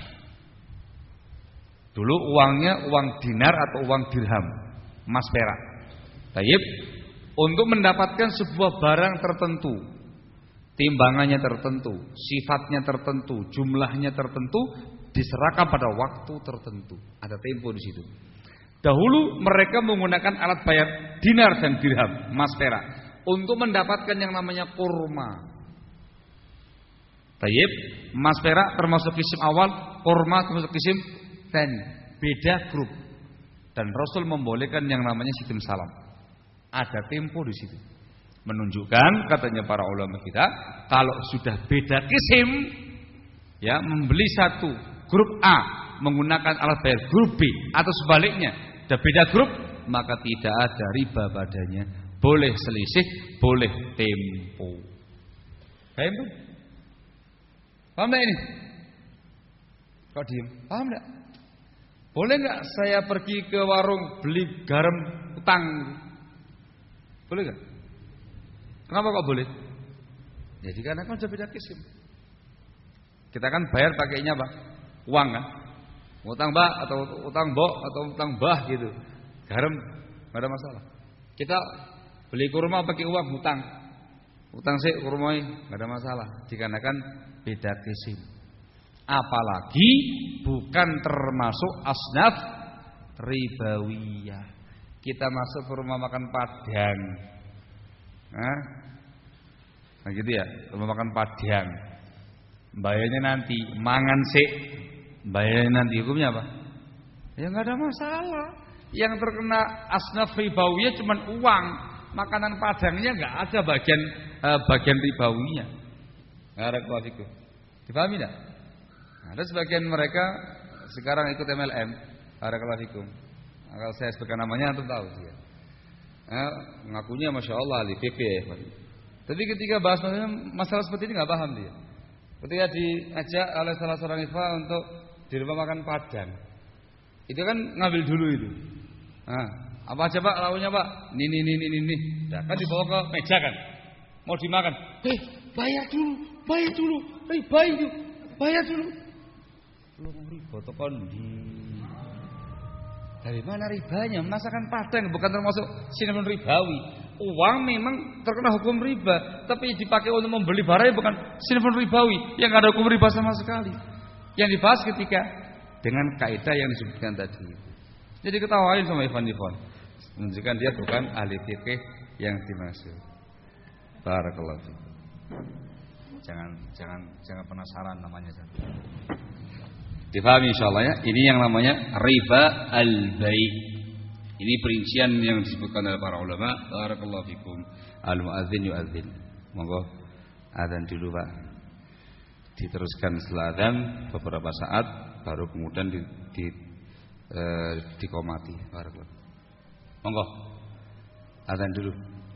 Dulu uangnya uang dinar atau uang dirham, emas perak. Tayyib, untuk mendapatkan sebuah barang tertentu, timbangannya tertentu, sifatnya tertentu, jumlahnya tertentu, diserahkan pada waktu tertentu. Ada tempo di situ. Dahulu mereka menggunakan alat bayar dinar dan dirham, emas perak, untuk mendapatkan yang namanya kurma. Tayyib, emas perak termasuk kisim awal, kurma termasuk kisim tsani. Beda grup. Dan Rasul membolehkan yang namanya sistem salam. Ada tempo di situ. Menunjukkan katanya para ulama kita, kalau sudah beda kisim, ya membeli satu grup A menggunakan alat bayar grup B atau sebaliknya, sudah beda grup, maka tidak ada riba padanya. Boleh selisih, boleh tempo. Paham tuh? Paham enggak ini? Kok diem? Paham enggak? Boleh enggak saya pergi ke warung beli garam utang? Boleh enggak? Kenapa kok boleh? Jadi karena kan sudah beda kisim. Kita kan bayar pakainya apa? Uang kan? Utang mbak atau utang mbok atau utang bah gitu. Garam enggak ada masalah. Kita beli kurma pakai uang utang. Utang sih kurma enggak ada masalah dikarenakan beda kisim. Apalagi bukan termasuk asnaf ribawiyah. Kita masuk ke rumah makan Padang. Nah, nah gitu ya, rumah makan Padang. Bayarnya nanti, mangan sik. Bayarnya nanti, hukumnya apa? Ya enggak ada masalah. Yang terkena asnaf ribawiyah cuma uang. Makanan Padangnya enggak ada bagian eh, bagian ribawiyah. Enggak ada kuafiku. Dipahami enggak? Nah, ada sebagian mereka sekarang ikut M L M. Barakallahu fikum. Kalau saya sebutkan namanya antum tahu dia. Nah, ngakunya Masya Allah ahli P P. Tapi ketika bahas masalah, masalah seperti ini nggak paham dia. Ketika diajak oleh salah seorang ikhwah untuk di rumah makan Padang, itu kan ngambil dulu itu. Nah, apa aja Pak launya Pak? Ini ini ini ini ini. Nah, kan dibawa ke meja kan, mau dimakan. Hei, bayar dulu, bayar dulu, hei bayar dulu, bayar dulu. Belum riba tokon di. Dari mana ribanya? Masakan Padang bukan termasuk sinetron ribawi. Uang memang terkena hukum riba, tapi dipakai untuk membeli barang bukan sinetron ribawi yang nggak ada hukum riba sama sekali. Yang dibahas ketika dengan kaidah yang disebutkan tadi. Jadi ketawain sama Ivan Ivan, menunjukkan dia bukan ahli fikih yang dimaksud. Barakallahu fiik. Jangan jangan jangan penasaran namanya. Difahami insyaallah ya. Ini yang namanya riba al-bai'. Ini perincian yang disebutkan oleh para ulama. Barakallahu fikum. Al-muadzin yu'adzin. Monggo adzan dulu Pak. Diteruskan setelah adzan beberapa saat baru kemudian di, di eh, dikomati. Barakallahu. Monggo. Adzan dulu.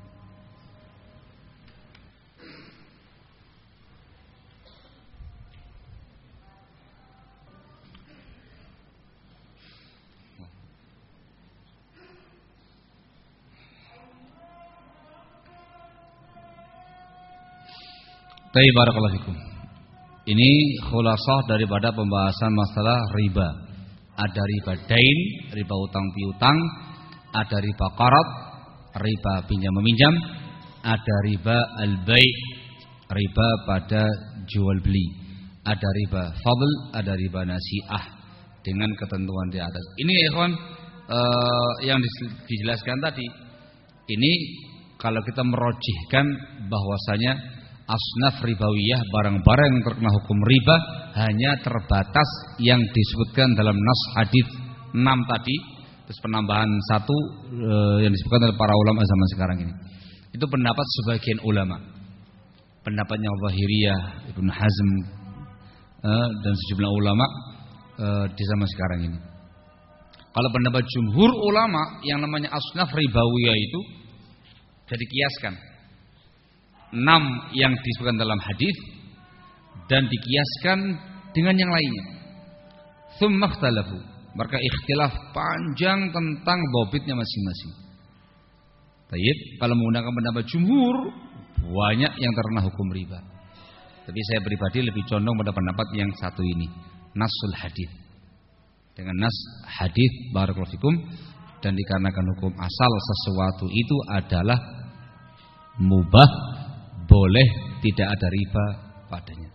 Baik, barakallahu fikum. Ini khulasah daripada pembahasan masalah riba. Ada riba dain, riba utang piutang, ada riba qarat, riba pinjam meminjam, ada riba al-bai', riba pada jual beli. Ada riba fadl, ada riba nasi'ah dengan ketentuan di atas. Ini ya kawan, eh, yang dijelaskan tadi. Ini kalau kita merojihkan bahwasanya asnaf ribawiyah, barang-barang yang terkena hukum riba hanya terbatas yang disebutkan dalam nas hadis enam tadi, terus penambahan satu e, yang disebutkan oleh para ulama zaman sekarang ini. Itu pendapat sebagian ulama. Pendapatnya Zahiriyah, Ibnu Hazm e, dan sejumlah ulama e, di zaman sekarang ini. Kalau pendapat jumhur ulama yang namanya asnaf ribawiyah itu jadi kiaskan. Enam yang disebutkan dalam hadis dan dikiaskan dengan yang lainnya. Tsumma ikhtalafu, maka ikhtilaf panjang tentang dhabitnya masing-masing. Baik, kalau menggunakan pendapat jumhur banyak yang terkena hukum riba. Tapi saya pribadi lebih condong pada pendapat yang satu ini, nasul hadis. Dengan nas hadis barakallahu fikum, dan dikarenakan hukum asal sesuatu itu adalah mubah, boleh, tidak ada riba padanya.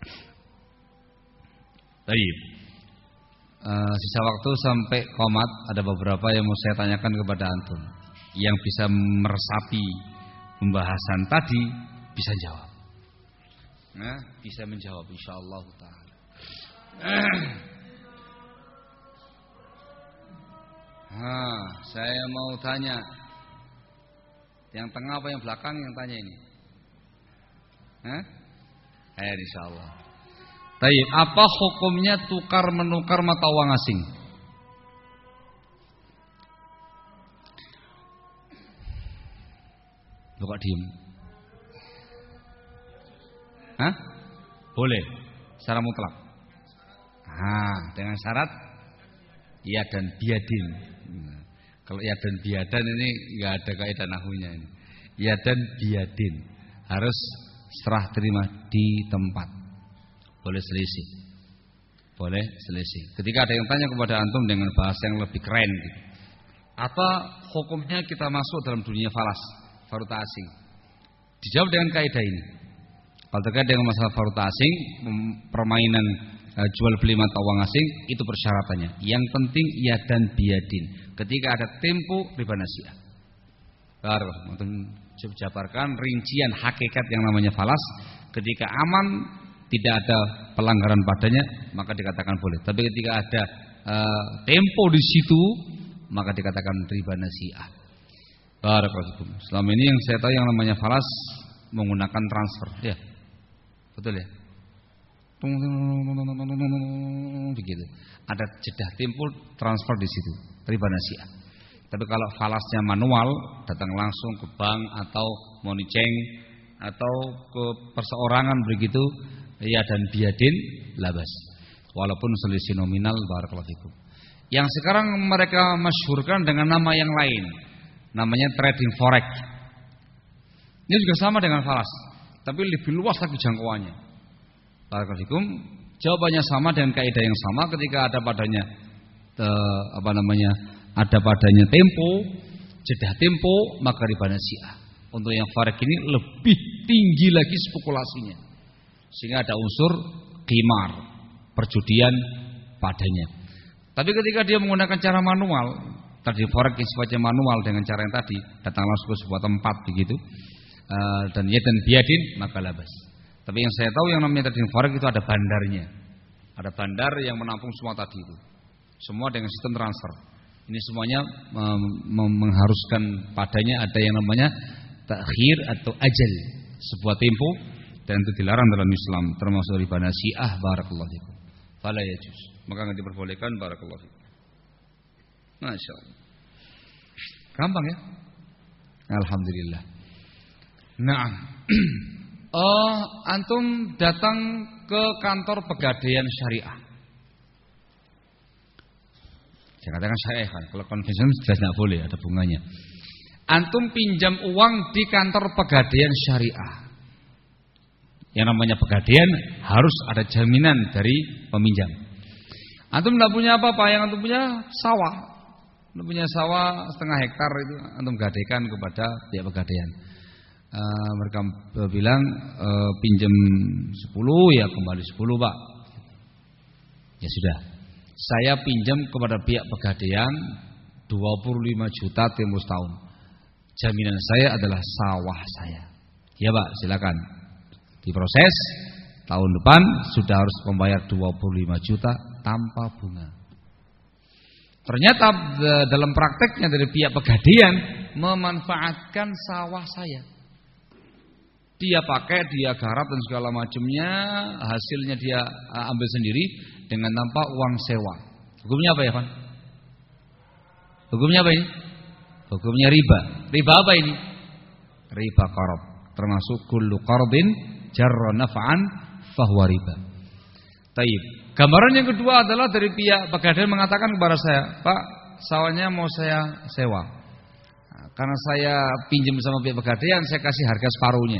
Baik. Uh, sisa waktu sampai qomat, ada beberapa yang mau saya tanyakan kepada antum. Yang bisa meresapi pembahasan tadi bisa jawab. Nah, bisa menjawab insyaallah taala. Ha, saya mau tanya. Yang tengah apa yang belakang yang tanya ini? Hah? Eh, insyaallah. Baik, apa hukumnya tukar menukar mata uang asing? Lu kok diem? Hah? Boleh, secara mutlak. Ah, dengan syarat ya dan biadin. Nah, kalau ya dan biadan ini enggak ada kaidah nahwunya ini. Ya dan biadin harus serah terima di tempat. Boleh selisih. Boleh selisih. Ketika ada yang tanya kepada antum dengan bahasa yang lebih keren gitu. Apa hukumnya kita masuk dalam dunia falas, valuta asing? Dijawab dengan kaidah ini. Kalau terkait dengan masalah valuta asing, permainan uh, jual beli mata uang asing, itu persyaratannya. Yang penting ya dan biadin. Ketika ada tempo riba nasi'ah. Baru untuk jabarkan rincian hakikat yang namanya falas. Ketika aman, tidak ada pelanggaran padanya, maka dikatakan boleh. Tapi ketika ada uh, tempo di situ, maka dikatakan riba nasi'ah. Barakallahu. Selama ini yang saya tahu yang namanya falas menggunakan transfer, ya. Betul ya? Begitu. Ada jeda tempo transfer di situ, riba nasi'ah. Tapi kalau falasnya manual, datang langsung ke bank atau moniceng atau ke perseorangan begitu, ya dan biadin labas. Walaupun selisih nominal, barakallahu fikum. Yang sekarang mereka masyhurkan dengan nama yang lain, namanya trading forex. Ini juga sama dengan falas, tapi lebih luas lagi jangkauannya. Barakallahu fikum. Jawabannya sama dengan kaidah yang sama. Ketika ada padanya eh, apa namanya, ada padanya tempo, jeda tempo, maka riba nasi'ah. Untuk yang forex ini lebih tinggi lagi spekulasinya, sehingga ada unsur qimar, perjudian padanya. Tapi ketika dia menggunakan cara manual, tadi forex yang sifatnya manual dengan cara yang tadi, datang langsung ke sebuah tempat begitu, uh, dan ya dan biadin, maka labas. Tapi yang saya tahu yang namanya trading forex itu ada bandarnya, ada bandar yang menampung semua tadi itu, semua dengan sistem transfer. Ini semuanya um, mengharuskan padanya ada yang namanya takhir atau ajal, sebuah tempo, dan itu dilarang dalam Islam, termasuk riba nasi'ah. Barakallahu fikum. Fala yajuz, maka enggak diperbolehkan. Barakallahu fikum. Masyaallah. Gampang ya? Alhamdulillah. Nah, oh, antum datang ke kantor pegadaian syariah. Saya katakan syariah kan, kalau konvensional jelas tidak boleh, ada bunganya. Antum pinjam uang di kantor pegadaian syariah. Yang namanya pegadaian harus ada jaminan dari peminjam. Antum tidak punya apa-apa, yang antum punya sawah. Antum punya sawah setengah hektar itu antum gadaikan kepada pihak pegadaian. Uh, mereka bilang uh, pinjam sepuluh, ya kembali sepuluh, Pak. Ya sudah. Saya pinjam kepada pihak pegadaian dua puluh lima juta tempo setahun. Jaminan saya adalah sawah saya. Ya Pak, silakan. Diproses, tahun depan sudah harus membayar dua puluh lima juta tanpa bunga. Ternyata dalam prakteknya dari pihak pegadaian memanfaatkan sawah saya. Dia pakai, dia garap dan segala macamnya, hasilnya dia ambil sendiri dengan tanpa uang sewa. Hukumnya apa ya, Pak? Hukumnya apa ini? Hukumnya riba. Riba apa ini? Riba qarad. Termasuk kullu qardin jarra naf'an fahuwa riba. Taib. Gambaran yang kedua adalah dari pihak pegadaian mengatakan kepada saya, Pak, sawahnya mau saya sewa. Karena saya pinjam sama pihak pegadaian, saya kasih harga separuhnya.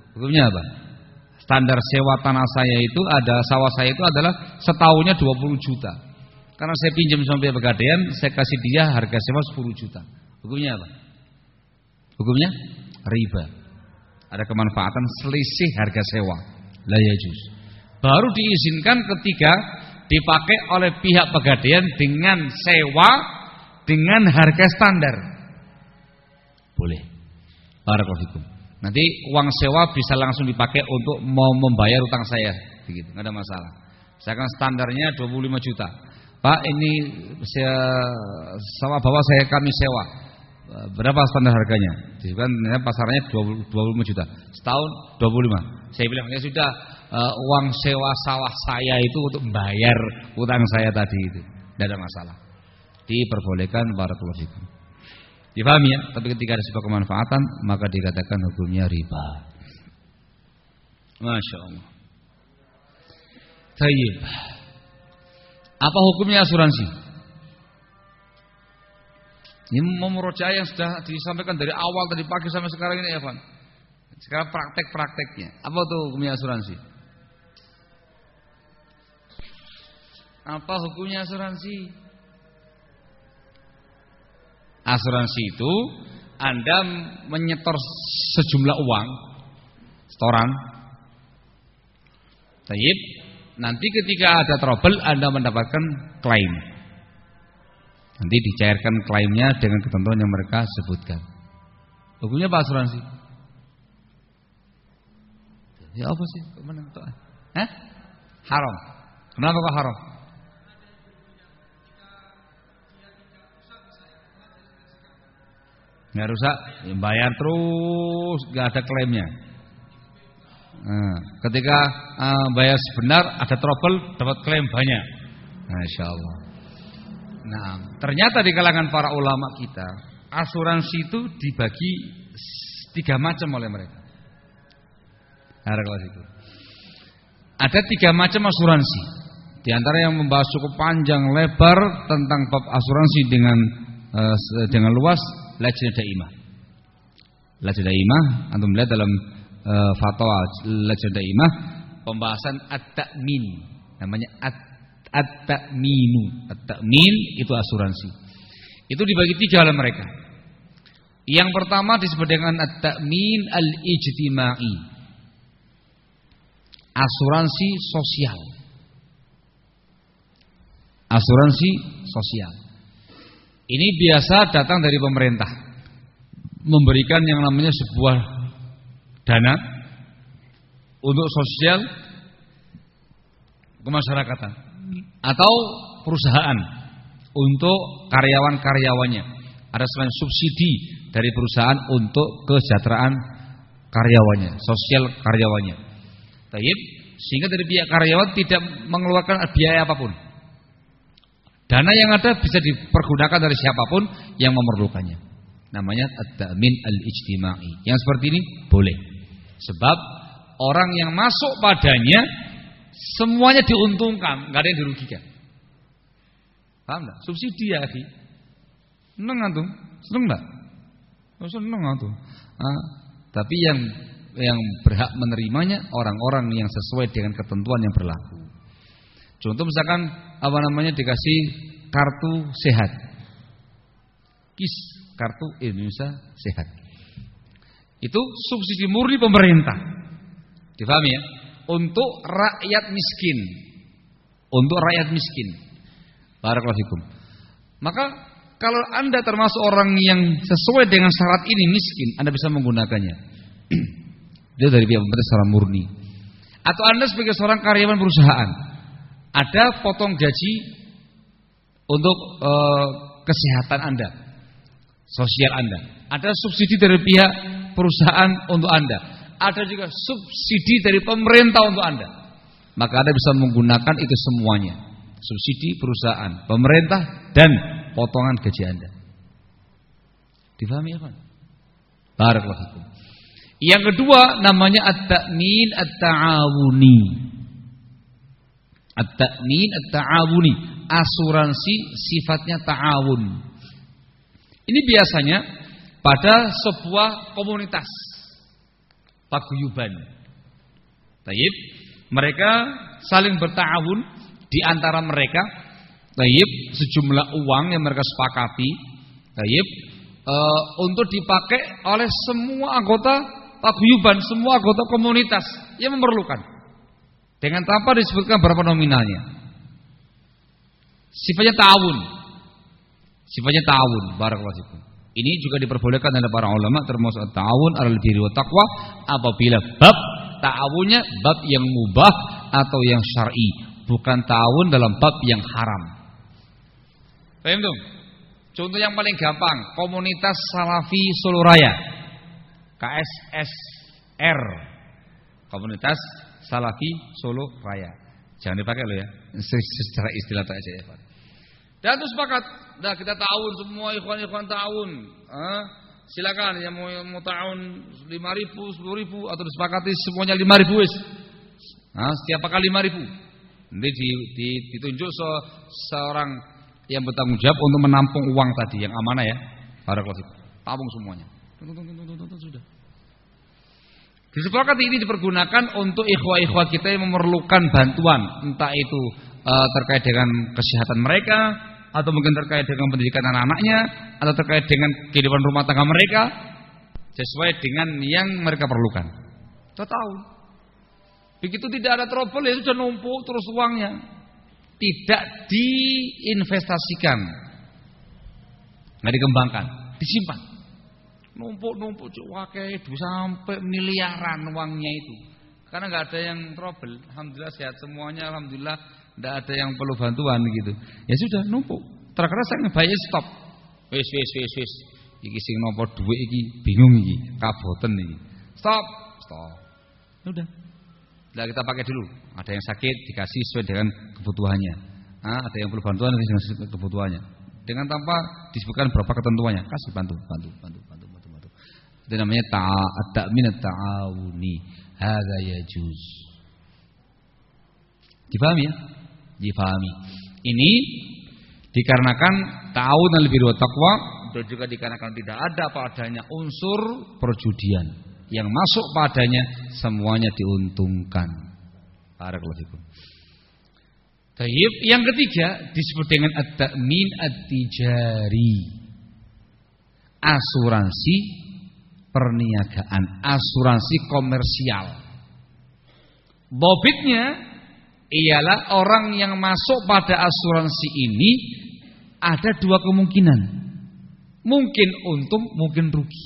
Hukumnya apa? Standar sewa tanah saya itu ada sawah saya itu adalah setahunnya dua puluh juta. Karena saya pinjam sampai Pegadaian, saya kasih dia harga sewa sepuluh juta. Hukumnya apa? Hukumnya riba. Ada kemanfaatan selisih harga sewa. La yajuz. Baru diizinkan ketika dipakai oleh pihak Pegadaian dengan sewa dengan harga standar. Boleh. Barakallahu fikum. Nanti uang sewa bisa langsung dipakai untuk mau membayar utang saya, begitu, enggak ada masalah. Misalkan standarnya dua puluh lima juta. Pak, ini saya sama bapak saya kami sewa. Berapa standar harganya? Disebutkan pasarnya dua puluh lima juta. Setahun dua puluh lima. Saya bilang, ya sudah, uh, uang sewa sawah saya itu untuk membayar utang saya tadi itu. Tidak ada masalah. Diperbolehkan, barakallahu fikum. Dipahami ya? Tapi ketika ada sebuah kemanfaatan, maka dikatakan hukumnya riba. Masya Allah. Tayyib. Apa hukumnya asuransi? Ini memurojaah yang sudah disampaikan dari awal tadi pagi sampai sekarang ini, Evan. Sekarang praktek-prakteknya. Apa itu hukumnya asuransi? Apa hukumnya asuransi? Asuransi itu Anda menyetor sejumlah uang setoran. Tayyib. Nanti ketika ada trouble Anda mendapatkan klaim. Nanti dicairkan klaimnya dengan ketentuan yang mereka sebutkan. Hukumnya apa asuransi? Ya apa sih? Kemana? Hah? Haram. Kenapa kok haram? Nggak rusak, ya bayar terus, nggak ada klaimnya. Nah, ketika uh, bayar sebenar, ada trouble, dapat klaim banyak. Masya Allah. Nah, ternyata di kalangan para ulama kita, asuransi itu dibagi tiga macam oleh mereka. Itu. Ada tiga macam asuransi. Di antara yang membahas cukup panjang lebar tentang bab asuransi dengan uh, dengan luas, Lajnah Daimah. Lajnah Daimah, antum lihat dalam uh, fatwa Lajnah Daimah pembahasan at-ta'min, namanya at-ta'minu. At-ta'min itu asuransi. Itu dibagi tiga oleh mereka. Yang pertama disebut dengan at-ta'min al-ijtimai. Asuransi sosial. Asuransi sosial. Ini biasa datang dari pemerintah, memberikan yang namanya sebuah dana untuk sosial kemasyarakatan atau perusahaan untuk karyawan-karyawannya. Ada selain subsidi dari perusahaan untuk kesejahteraan karyawannya, sosial karyawannya. Tayyib, sehingga dari pihak karyawan tidak mengeluarkan biaya apapun. Dana yang ada bisa dipergunakan dari siapapun yang memerlukannya. Namanya at-ta'min al-ijtimai. Yang seperti ini boleh. Sebab orang yang masuk padanya semuanya diuntungkan, enggak ada yang dirugikan. Paham enggak? Subsidi ya, akhi. Seneng antum? Seneng enggak? Oh, seneng antum. Ah, tapi yang yang berhak menerimanya orang-orang yang sesuai dengan ketentuan yang berlaku. Contoh misalkan apa namanya dikasih kartu sehat, KIS, kartu Indonesia Sehat. Itu subsidi murni pemerintah. Difahami ya? Untuk rakyat miskin. Untuk rakyat miskin. Barakallahu fikum. Maka kalau Anda termasuk orang yang sesuai dengan syarat ini miskin, Anda bisa menggunakannya. Dia dari pihak pemerintah secara murni. Atau Anda sebagai seorang karyawan perusahaan, ada potong gaji untuk e, kesehatan Anda, sosial Anda. Ada subsidi dari pihak perusahaan untuk Anda. Ada juga subsidi dari pemerintah untuk Anda. Maka Anda bisa menggunakan itu semuanya. Subsidi perusahaan, pemerintah, dan potongan gaji Anda. Difahami ya Pak? Barakallahu fikum. Yang kedua namanya at-ta'min at-ta'awuni. At-ta'min at-ta'awuni, asuransi sifatnya ta'awun. Ini biasanya pada sebuah komunitas. paguyuban. Taib, mereka saling berta'awun di antara mereka. Taib, sejumlah uang yang mereka sepakati. Taib, e, untuk dipakai oleh semua anggota paguyuban, semua anggota komunitas yang memerlukan. Dengan tanpa disebutkan berapa nominalnya. Sifatnya ta'awun. Sifatnya ta'awun. Barakallahu fikum. Ini juga diperbolehkan oleh para ulama termasuk ta'awun alal birri wa taqwa apabila bab ta'awunnya bab yang mubah atau yang syar'i, bukan ta'awun dalam bab yang haram. Paham tuh? Contoh yang paling gampang, komunitas Salafi Solo Raya. K S S R. Komunitas Salafi Solo Raya. Jangan dipakai loh ya. Secara istilah aja ya, Pak. Dan itu sepakat. Nah, kita ta'awun semua ikhwan-ikhwan ta'awun. Eh, silakan yang mau mau ta'awun lima ribu, sepuluh ribu atau disepakati semuanya lima ribu wis. Nah, setiap kali lima ribu. Nanti di, di, ditunjuk se, seorang yang bertanggung jawab untuk menampung uang tadi yang amanah ya. Barakallahu fikum. Tabung semuanya. Sudah. Disepakati ini dipergunakan untuk ikhwah-ikhwah kita yang memerlukan bantuan, entah itu e, terkait dengan kesehatan mereka, atau mungkin terkait dengan pendidikan anak-anaknya, atau terkait dengan kehidupan rumah tangga mereka, sesuai dengan yang mereka perlukan. Kita tahu. Begitu tidak ada trouble ya sudah numpuk terus uangnya, tidak diinvestasikan, nggak dikembangkan, disimpan. Numpuk-numpuk wakai sampai miliaran uangnya itu. Karena nggak ada yang trouble, alhamdulillah sehat semuanya, alhamdulillah nggak ada yang perlu bantuan gitu. Ya sudah numpuk. Terkadang saya ngebayar stop. Wis wis wis wis. Iki sing nopo dhuwit iki bingung iki, kaboten iki. Stop, stop. Udah. Lah kita pakai dulu. Ada yang sakit dikasih sesuai dengan kebutuhannya. Nah, ada yang perlu bantuan sesuai kebutuhannya. Dengan tanpa disebutkan berapa ketentuannya, kasih bantu, bantu, bantu, bantu. Itu namanya ta'min at-ta'awuni. Hadza yajuz. Dipahami ya? Dipahami. Ini dikarenakan ta'awun al birri wa taqwa dan juga dikarenakan tidak ada padanya unsur perjudian. Yang masuk padanya semuanya diuntungkan. Barakallahu fikum. Baik, yang ketiga disebut dengan at-ta'min at-tijari. Asuransi perniagaan, asuransi komersial. Bobitnya ialah orang yang masuk pada asuransi ini ada dua kemungkinan. Mungkin untung, mungkin rugi.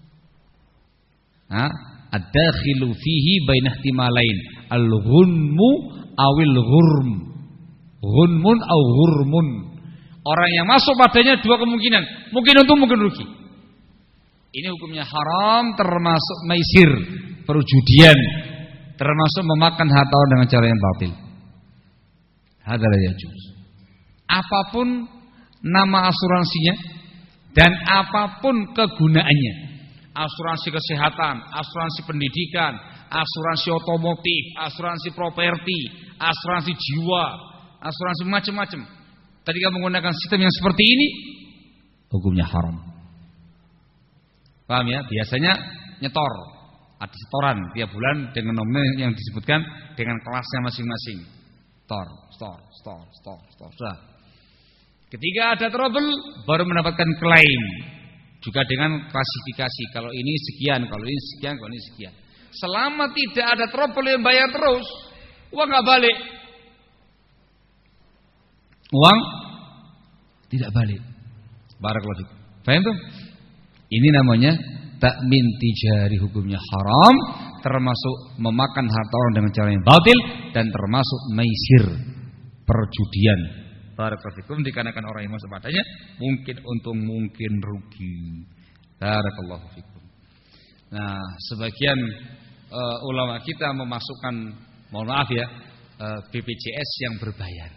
Nah, ad-dakhilu fihi baina ihtimalain, al-ghunmu awil ghurm. Ghunmun aw ghurmun. Orang yang masuk padanya dua kemungkinan, mungkin untung, mungkin rugi. Ini hukumnya haram, termasuk maisir, perjudian, termasuk memakan harta orang dengan cara yang batil. Hadza la yajuz. Apapun nama asuransinya dan apapun kegunaannya. Asuransi kesehatan, asuransi pendidikan, asuransi otomotif, asuransi properti, asuransi jiwa, asuransi macam-macam. Tadi kamu menggunakan sistem yang seperti ini, hukumnya haram. Paham ya? Biasanya nyetor, ada setoran tiap bulan dengan nominal yang disebutkan dengan kelasnya masing-masing. Store, store, store, store, store. Sudah. Ketika ada trouble baru mendapatkan klaim. Juga dengan klasifikasi. Kalau ini sekian, kalau ini sekian, kalau ini sekian. Selama tidak ada trouble yang bayar terus, uang nggak balik. Uang tidak balik. Barakallahu fiik. Paham tuh? Ini namanya ta'min tijari, hukumnya haram, termasuk memakan harta orang dengan cara yang batil dan termasuk maisir, perjudian. Barakallahu fikum, dikarenakan orang yang masuk padanya mungkin untung, mungkin rugi. Barakallahu fikum. Nah, sebagian uh, ulama kita memasukkan, mohon maaf ya, uh, B P J S yang berbayar.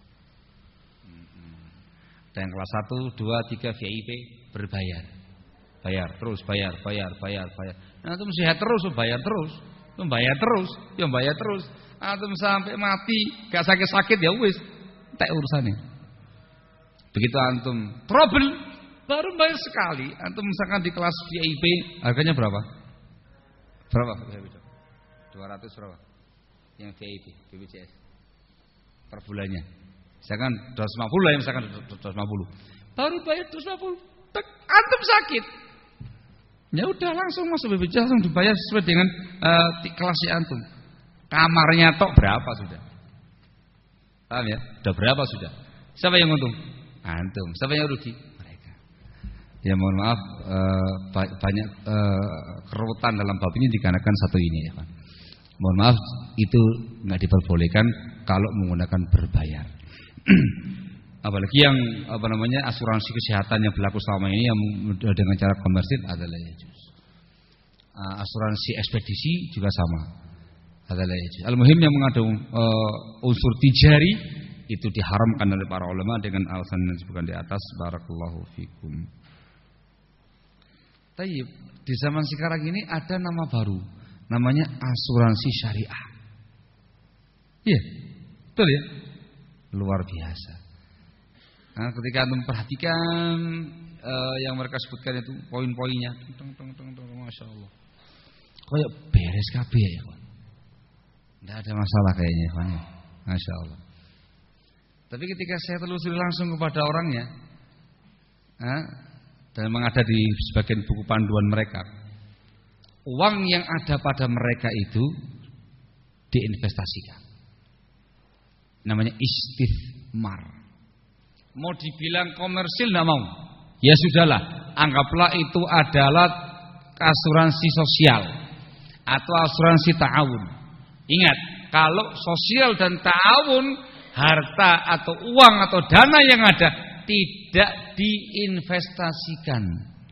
Dan kelas satu, dua, tiga V I P berbayar. Bayar terus, bayar, bayar, bayar, bayar. Nah, antum sehat terus, bayar terus, antum bayar terus, yang bayar terus. Antum sampai mati, gak sakit-sakit ya wis, tak urusannya. Begitu antum trouble, baru bayar sekali. Antum misalkan di kelas V I P harganya berapa? Berapa? dua ratus berapa? Yang V I P, B P J S. Per bulannya. Misalkan dua ratus lima puluh lah, misalkan dua ratus lima puluh. Baru bayar dua ratus lima puluh. Tek, antum sakit. Ya udah langsung masuk B P J S, langsung dibayar sesuai dengan uh, kelas antum. Kamarnya tok berapa sudah? Paham ya? Sudah berapa sudah? Siapa yang untung? Antum. Siapa yang rugi? Mereka. Ya mohon maaf uh, banyak uh, kerutan dalam bab ini dikarenakan satu ini ya Pak. Mohon maaf itu nggak diperbolehkan kalau menggunakan berbayar. Apalagi yang apa namanya asuransi kesehatan yang berlaku selama ini yang dengan cara komersil adalah yajuz. Uh, asuransi ekspedisi juga sama adalah yajuz. Al-muhim yang mengandung uh, unsur tijari itu diharamkan oleh para ulama dengan alasan yang disebutkan di atas. Barakallahu fikum. Tayyib, di zaman sekarang ini ada nama baru, namanya asuransi syariah. Iya, betul ya, luar biasa. Nah, ketika antum perhatikan uh, yang mereka sebutkan itu poin-poinnya, teng teng teng teng, masya Allah, kayak beres kabeh ya kawan. Tidak ada masalah kayaknya kawan, masya Allah. Tapi ketika saya telusuri langsung kepada orangnya, nah, dan memang ada di sebagian buku panduan mereka, uang yang ada pada mereka itu diinvestasikan. Namanya istithmar. Mau dibilang komersil tidak mau. Ya sudahlah, anggaplah itu adalah asuransi sosial atau asuransi ta'awun. Ingat, kalau sosial dan ta'awun, harta atau uang atau dana yang ada tidak diinvestasikan.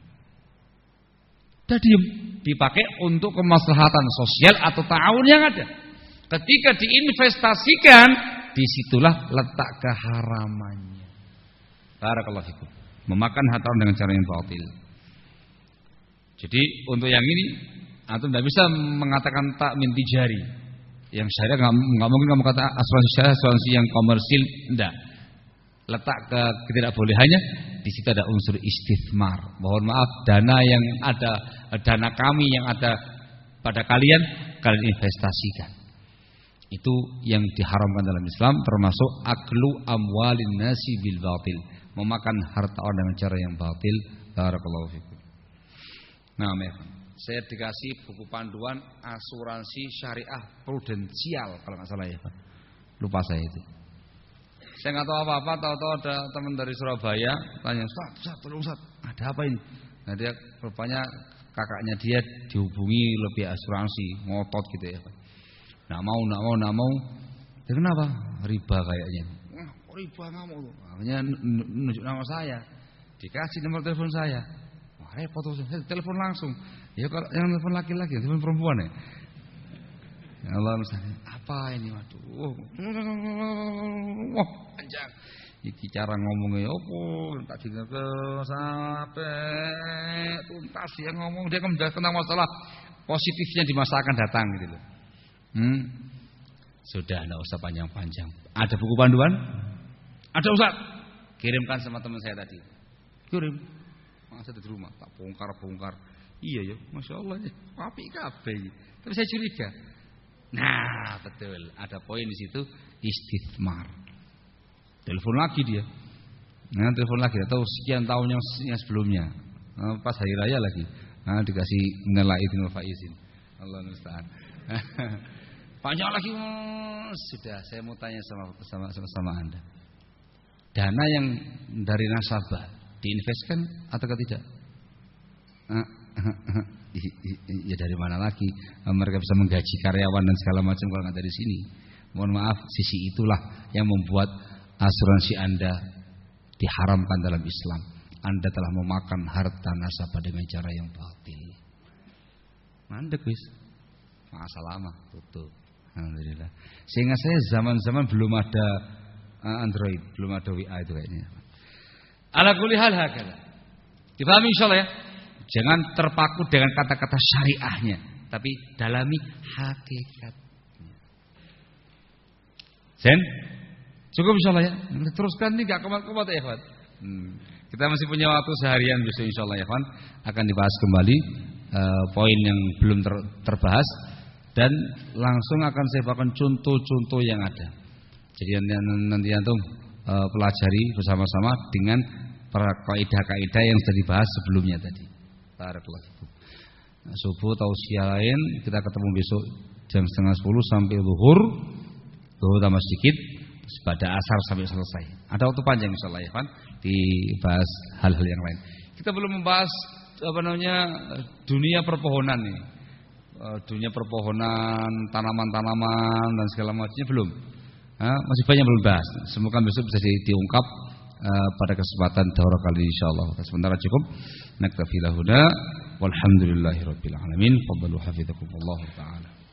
Sudah diam, dipakai untuk kemaslahatan sosial atau ta'awun yang ada. Ketika diinvestasikan, disitulah letak keharamannya. Barakallahu fikum. Memakan harta orang dengan cara yang batil. Jadi untuk yang ini antum tidak bisa mengatakan takmin tijari. Yang syariah enggak mungkin kamu kata asuransi syariah, asuransi yang komersil, enggak. Letak ke ketidakbolehannya di situ ada unsur istithmar. Mohon maaf, dana yang ada, dana kami yang ada pada kalian, kalian investasikan. Itu yang diharamkan dalam Islam, termasuk aklu amwalin nasi bil batil, memakan harta orang dengan cara yang batil. Barakallahu fikum. Nah, saya dikasih buku panduan asuransi syariah prudensial kalau nggak salah ya Pak. Lupa saya itu. Saya nggak tahu apa-apa, tahu-tahu ada teman dari Surabaya tanya, "Ustaz, Ustaz, tolong Ustaz, ada apa ini?" Nah, dia rupanya kakaknya dia dihubungi lebih asuransi, ngotot gitu ya Pak. Nggak mau, nggak mau, nggak mau. Ya, kenapa? Riba kayaknya. Wah, riba nggak mau. Akhirnya nunjuk nama saya, dikasih nomor telepon saya. Wah, repot tuh, saya telepon langsung. Ya kalau yang telepon laki-laki, telepon perempuan ya. Ya Allah, misalnya, apa ini? Waduh, wah, panjang. Iki cara ngomongnya, opo, tak dengar ke sampai tuntas dia ngomong, dia akan menjelaskan tentang masalah positifnya di masa akan datang gitu loh. Hmm. Sudah, enggak usah panjang-panjang. Ada buku panduan? Ada Ustaz. Kirimkan sama teman saya tadi. Kirim. Masa di rumah, tak bongkar-bongkar. Iya ya, masya Allah ya, api kabeh. Tapi saya curiga. Nah, betul. Ada poin di situ istithmar. Telepon lagi dia. Nah, telepon lagi atau sekian tahun yang, yang sebelumnya. Nah, pas hari raya lagi. Nah, dikasih minal aidin wal faizin. Allah musta'an. Panjang lagi. Sudah, saya mau tanya sama sama sama, sama Anda. Dana yang dari nasabah diinvestkan atau tidak? Ya dari mana lagi mereka bisa menggaji karyawan dan segala macam kalau nggak dari sini. Mohon maaf, sisi itulah yang membuat asuransi Anda diharamkan dalam Islam. Anda telah memakan harta nasabah dengan cara yang batil. Mandek wis. Masa lama tutup. Alhamdulillah. Sehingga saya zaman-zaman belum ada Android, belum ada W A itu kayaknya. Ala kulli hal hakala. Dipahami insyaallah ya. Jangan terpaku dengan kata-kata syariahnya, tapi dalami hakikatnya. Sen, cukup insyaallah ya. Teruskan nih gak komat-komat ya, Pak. Hmm. Kita masih punya waktu seharian besok insyaallah ya, Pak. Akan dibahas kembali uh, poin yang belum ter, terbahas dan langsung akan saya bawakan contoh-contoh yang ada. Jadi nanti antum uh, pelajari bersama-sama dengan para kaidah-kaidah yang sudah dibahas sebelumnya tadi. Barakallahu fikum. Nah, subuh tausiah lain kita ketemu besok jam setengah sepuluh sampai zuhur. Zuhur tambah sedikit pada asar sampai selesai. Ada waktu panjang insyaallah ya kan dibahas hal-hal yang lain. Kita belum membahas apa namanya dunia perpohonan nih. Dunia perpohonan, tanaman-tanaman dan segala macamnya belum. Nah, masih banyak belum bahas. Semoga besok bisa di, diungkap uh, pada kesempatan daurah kali ini insyaallah. Sementara cukup. Naktafi lahuna walhamdulillahirabbil alamin. Fadlu hafizakumullah taala.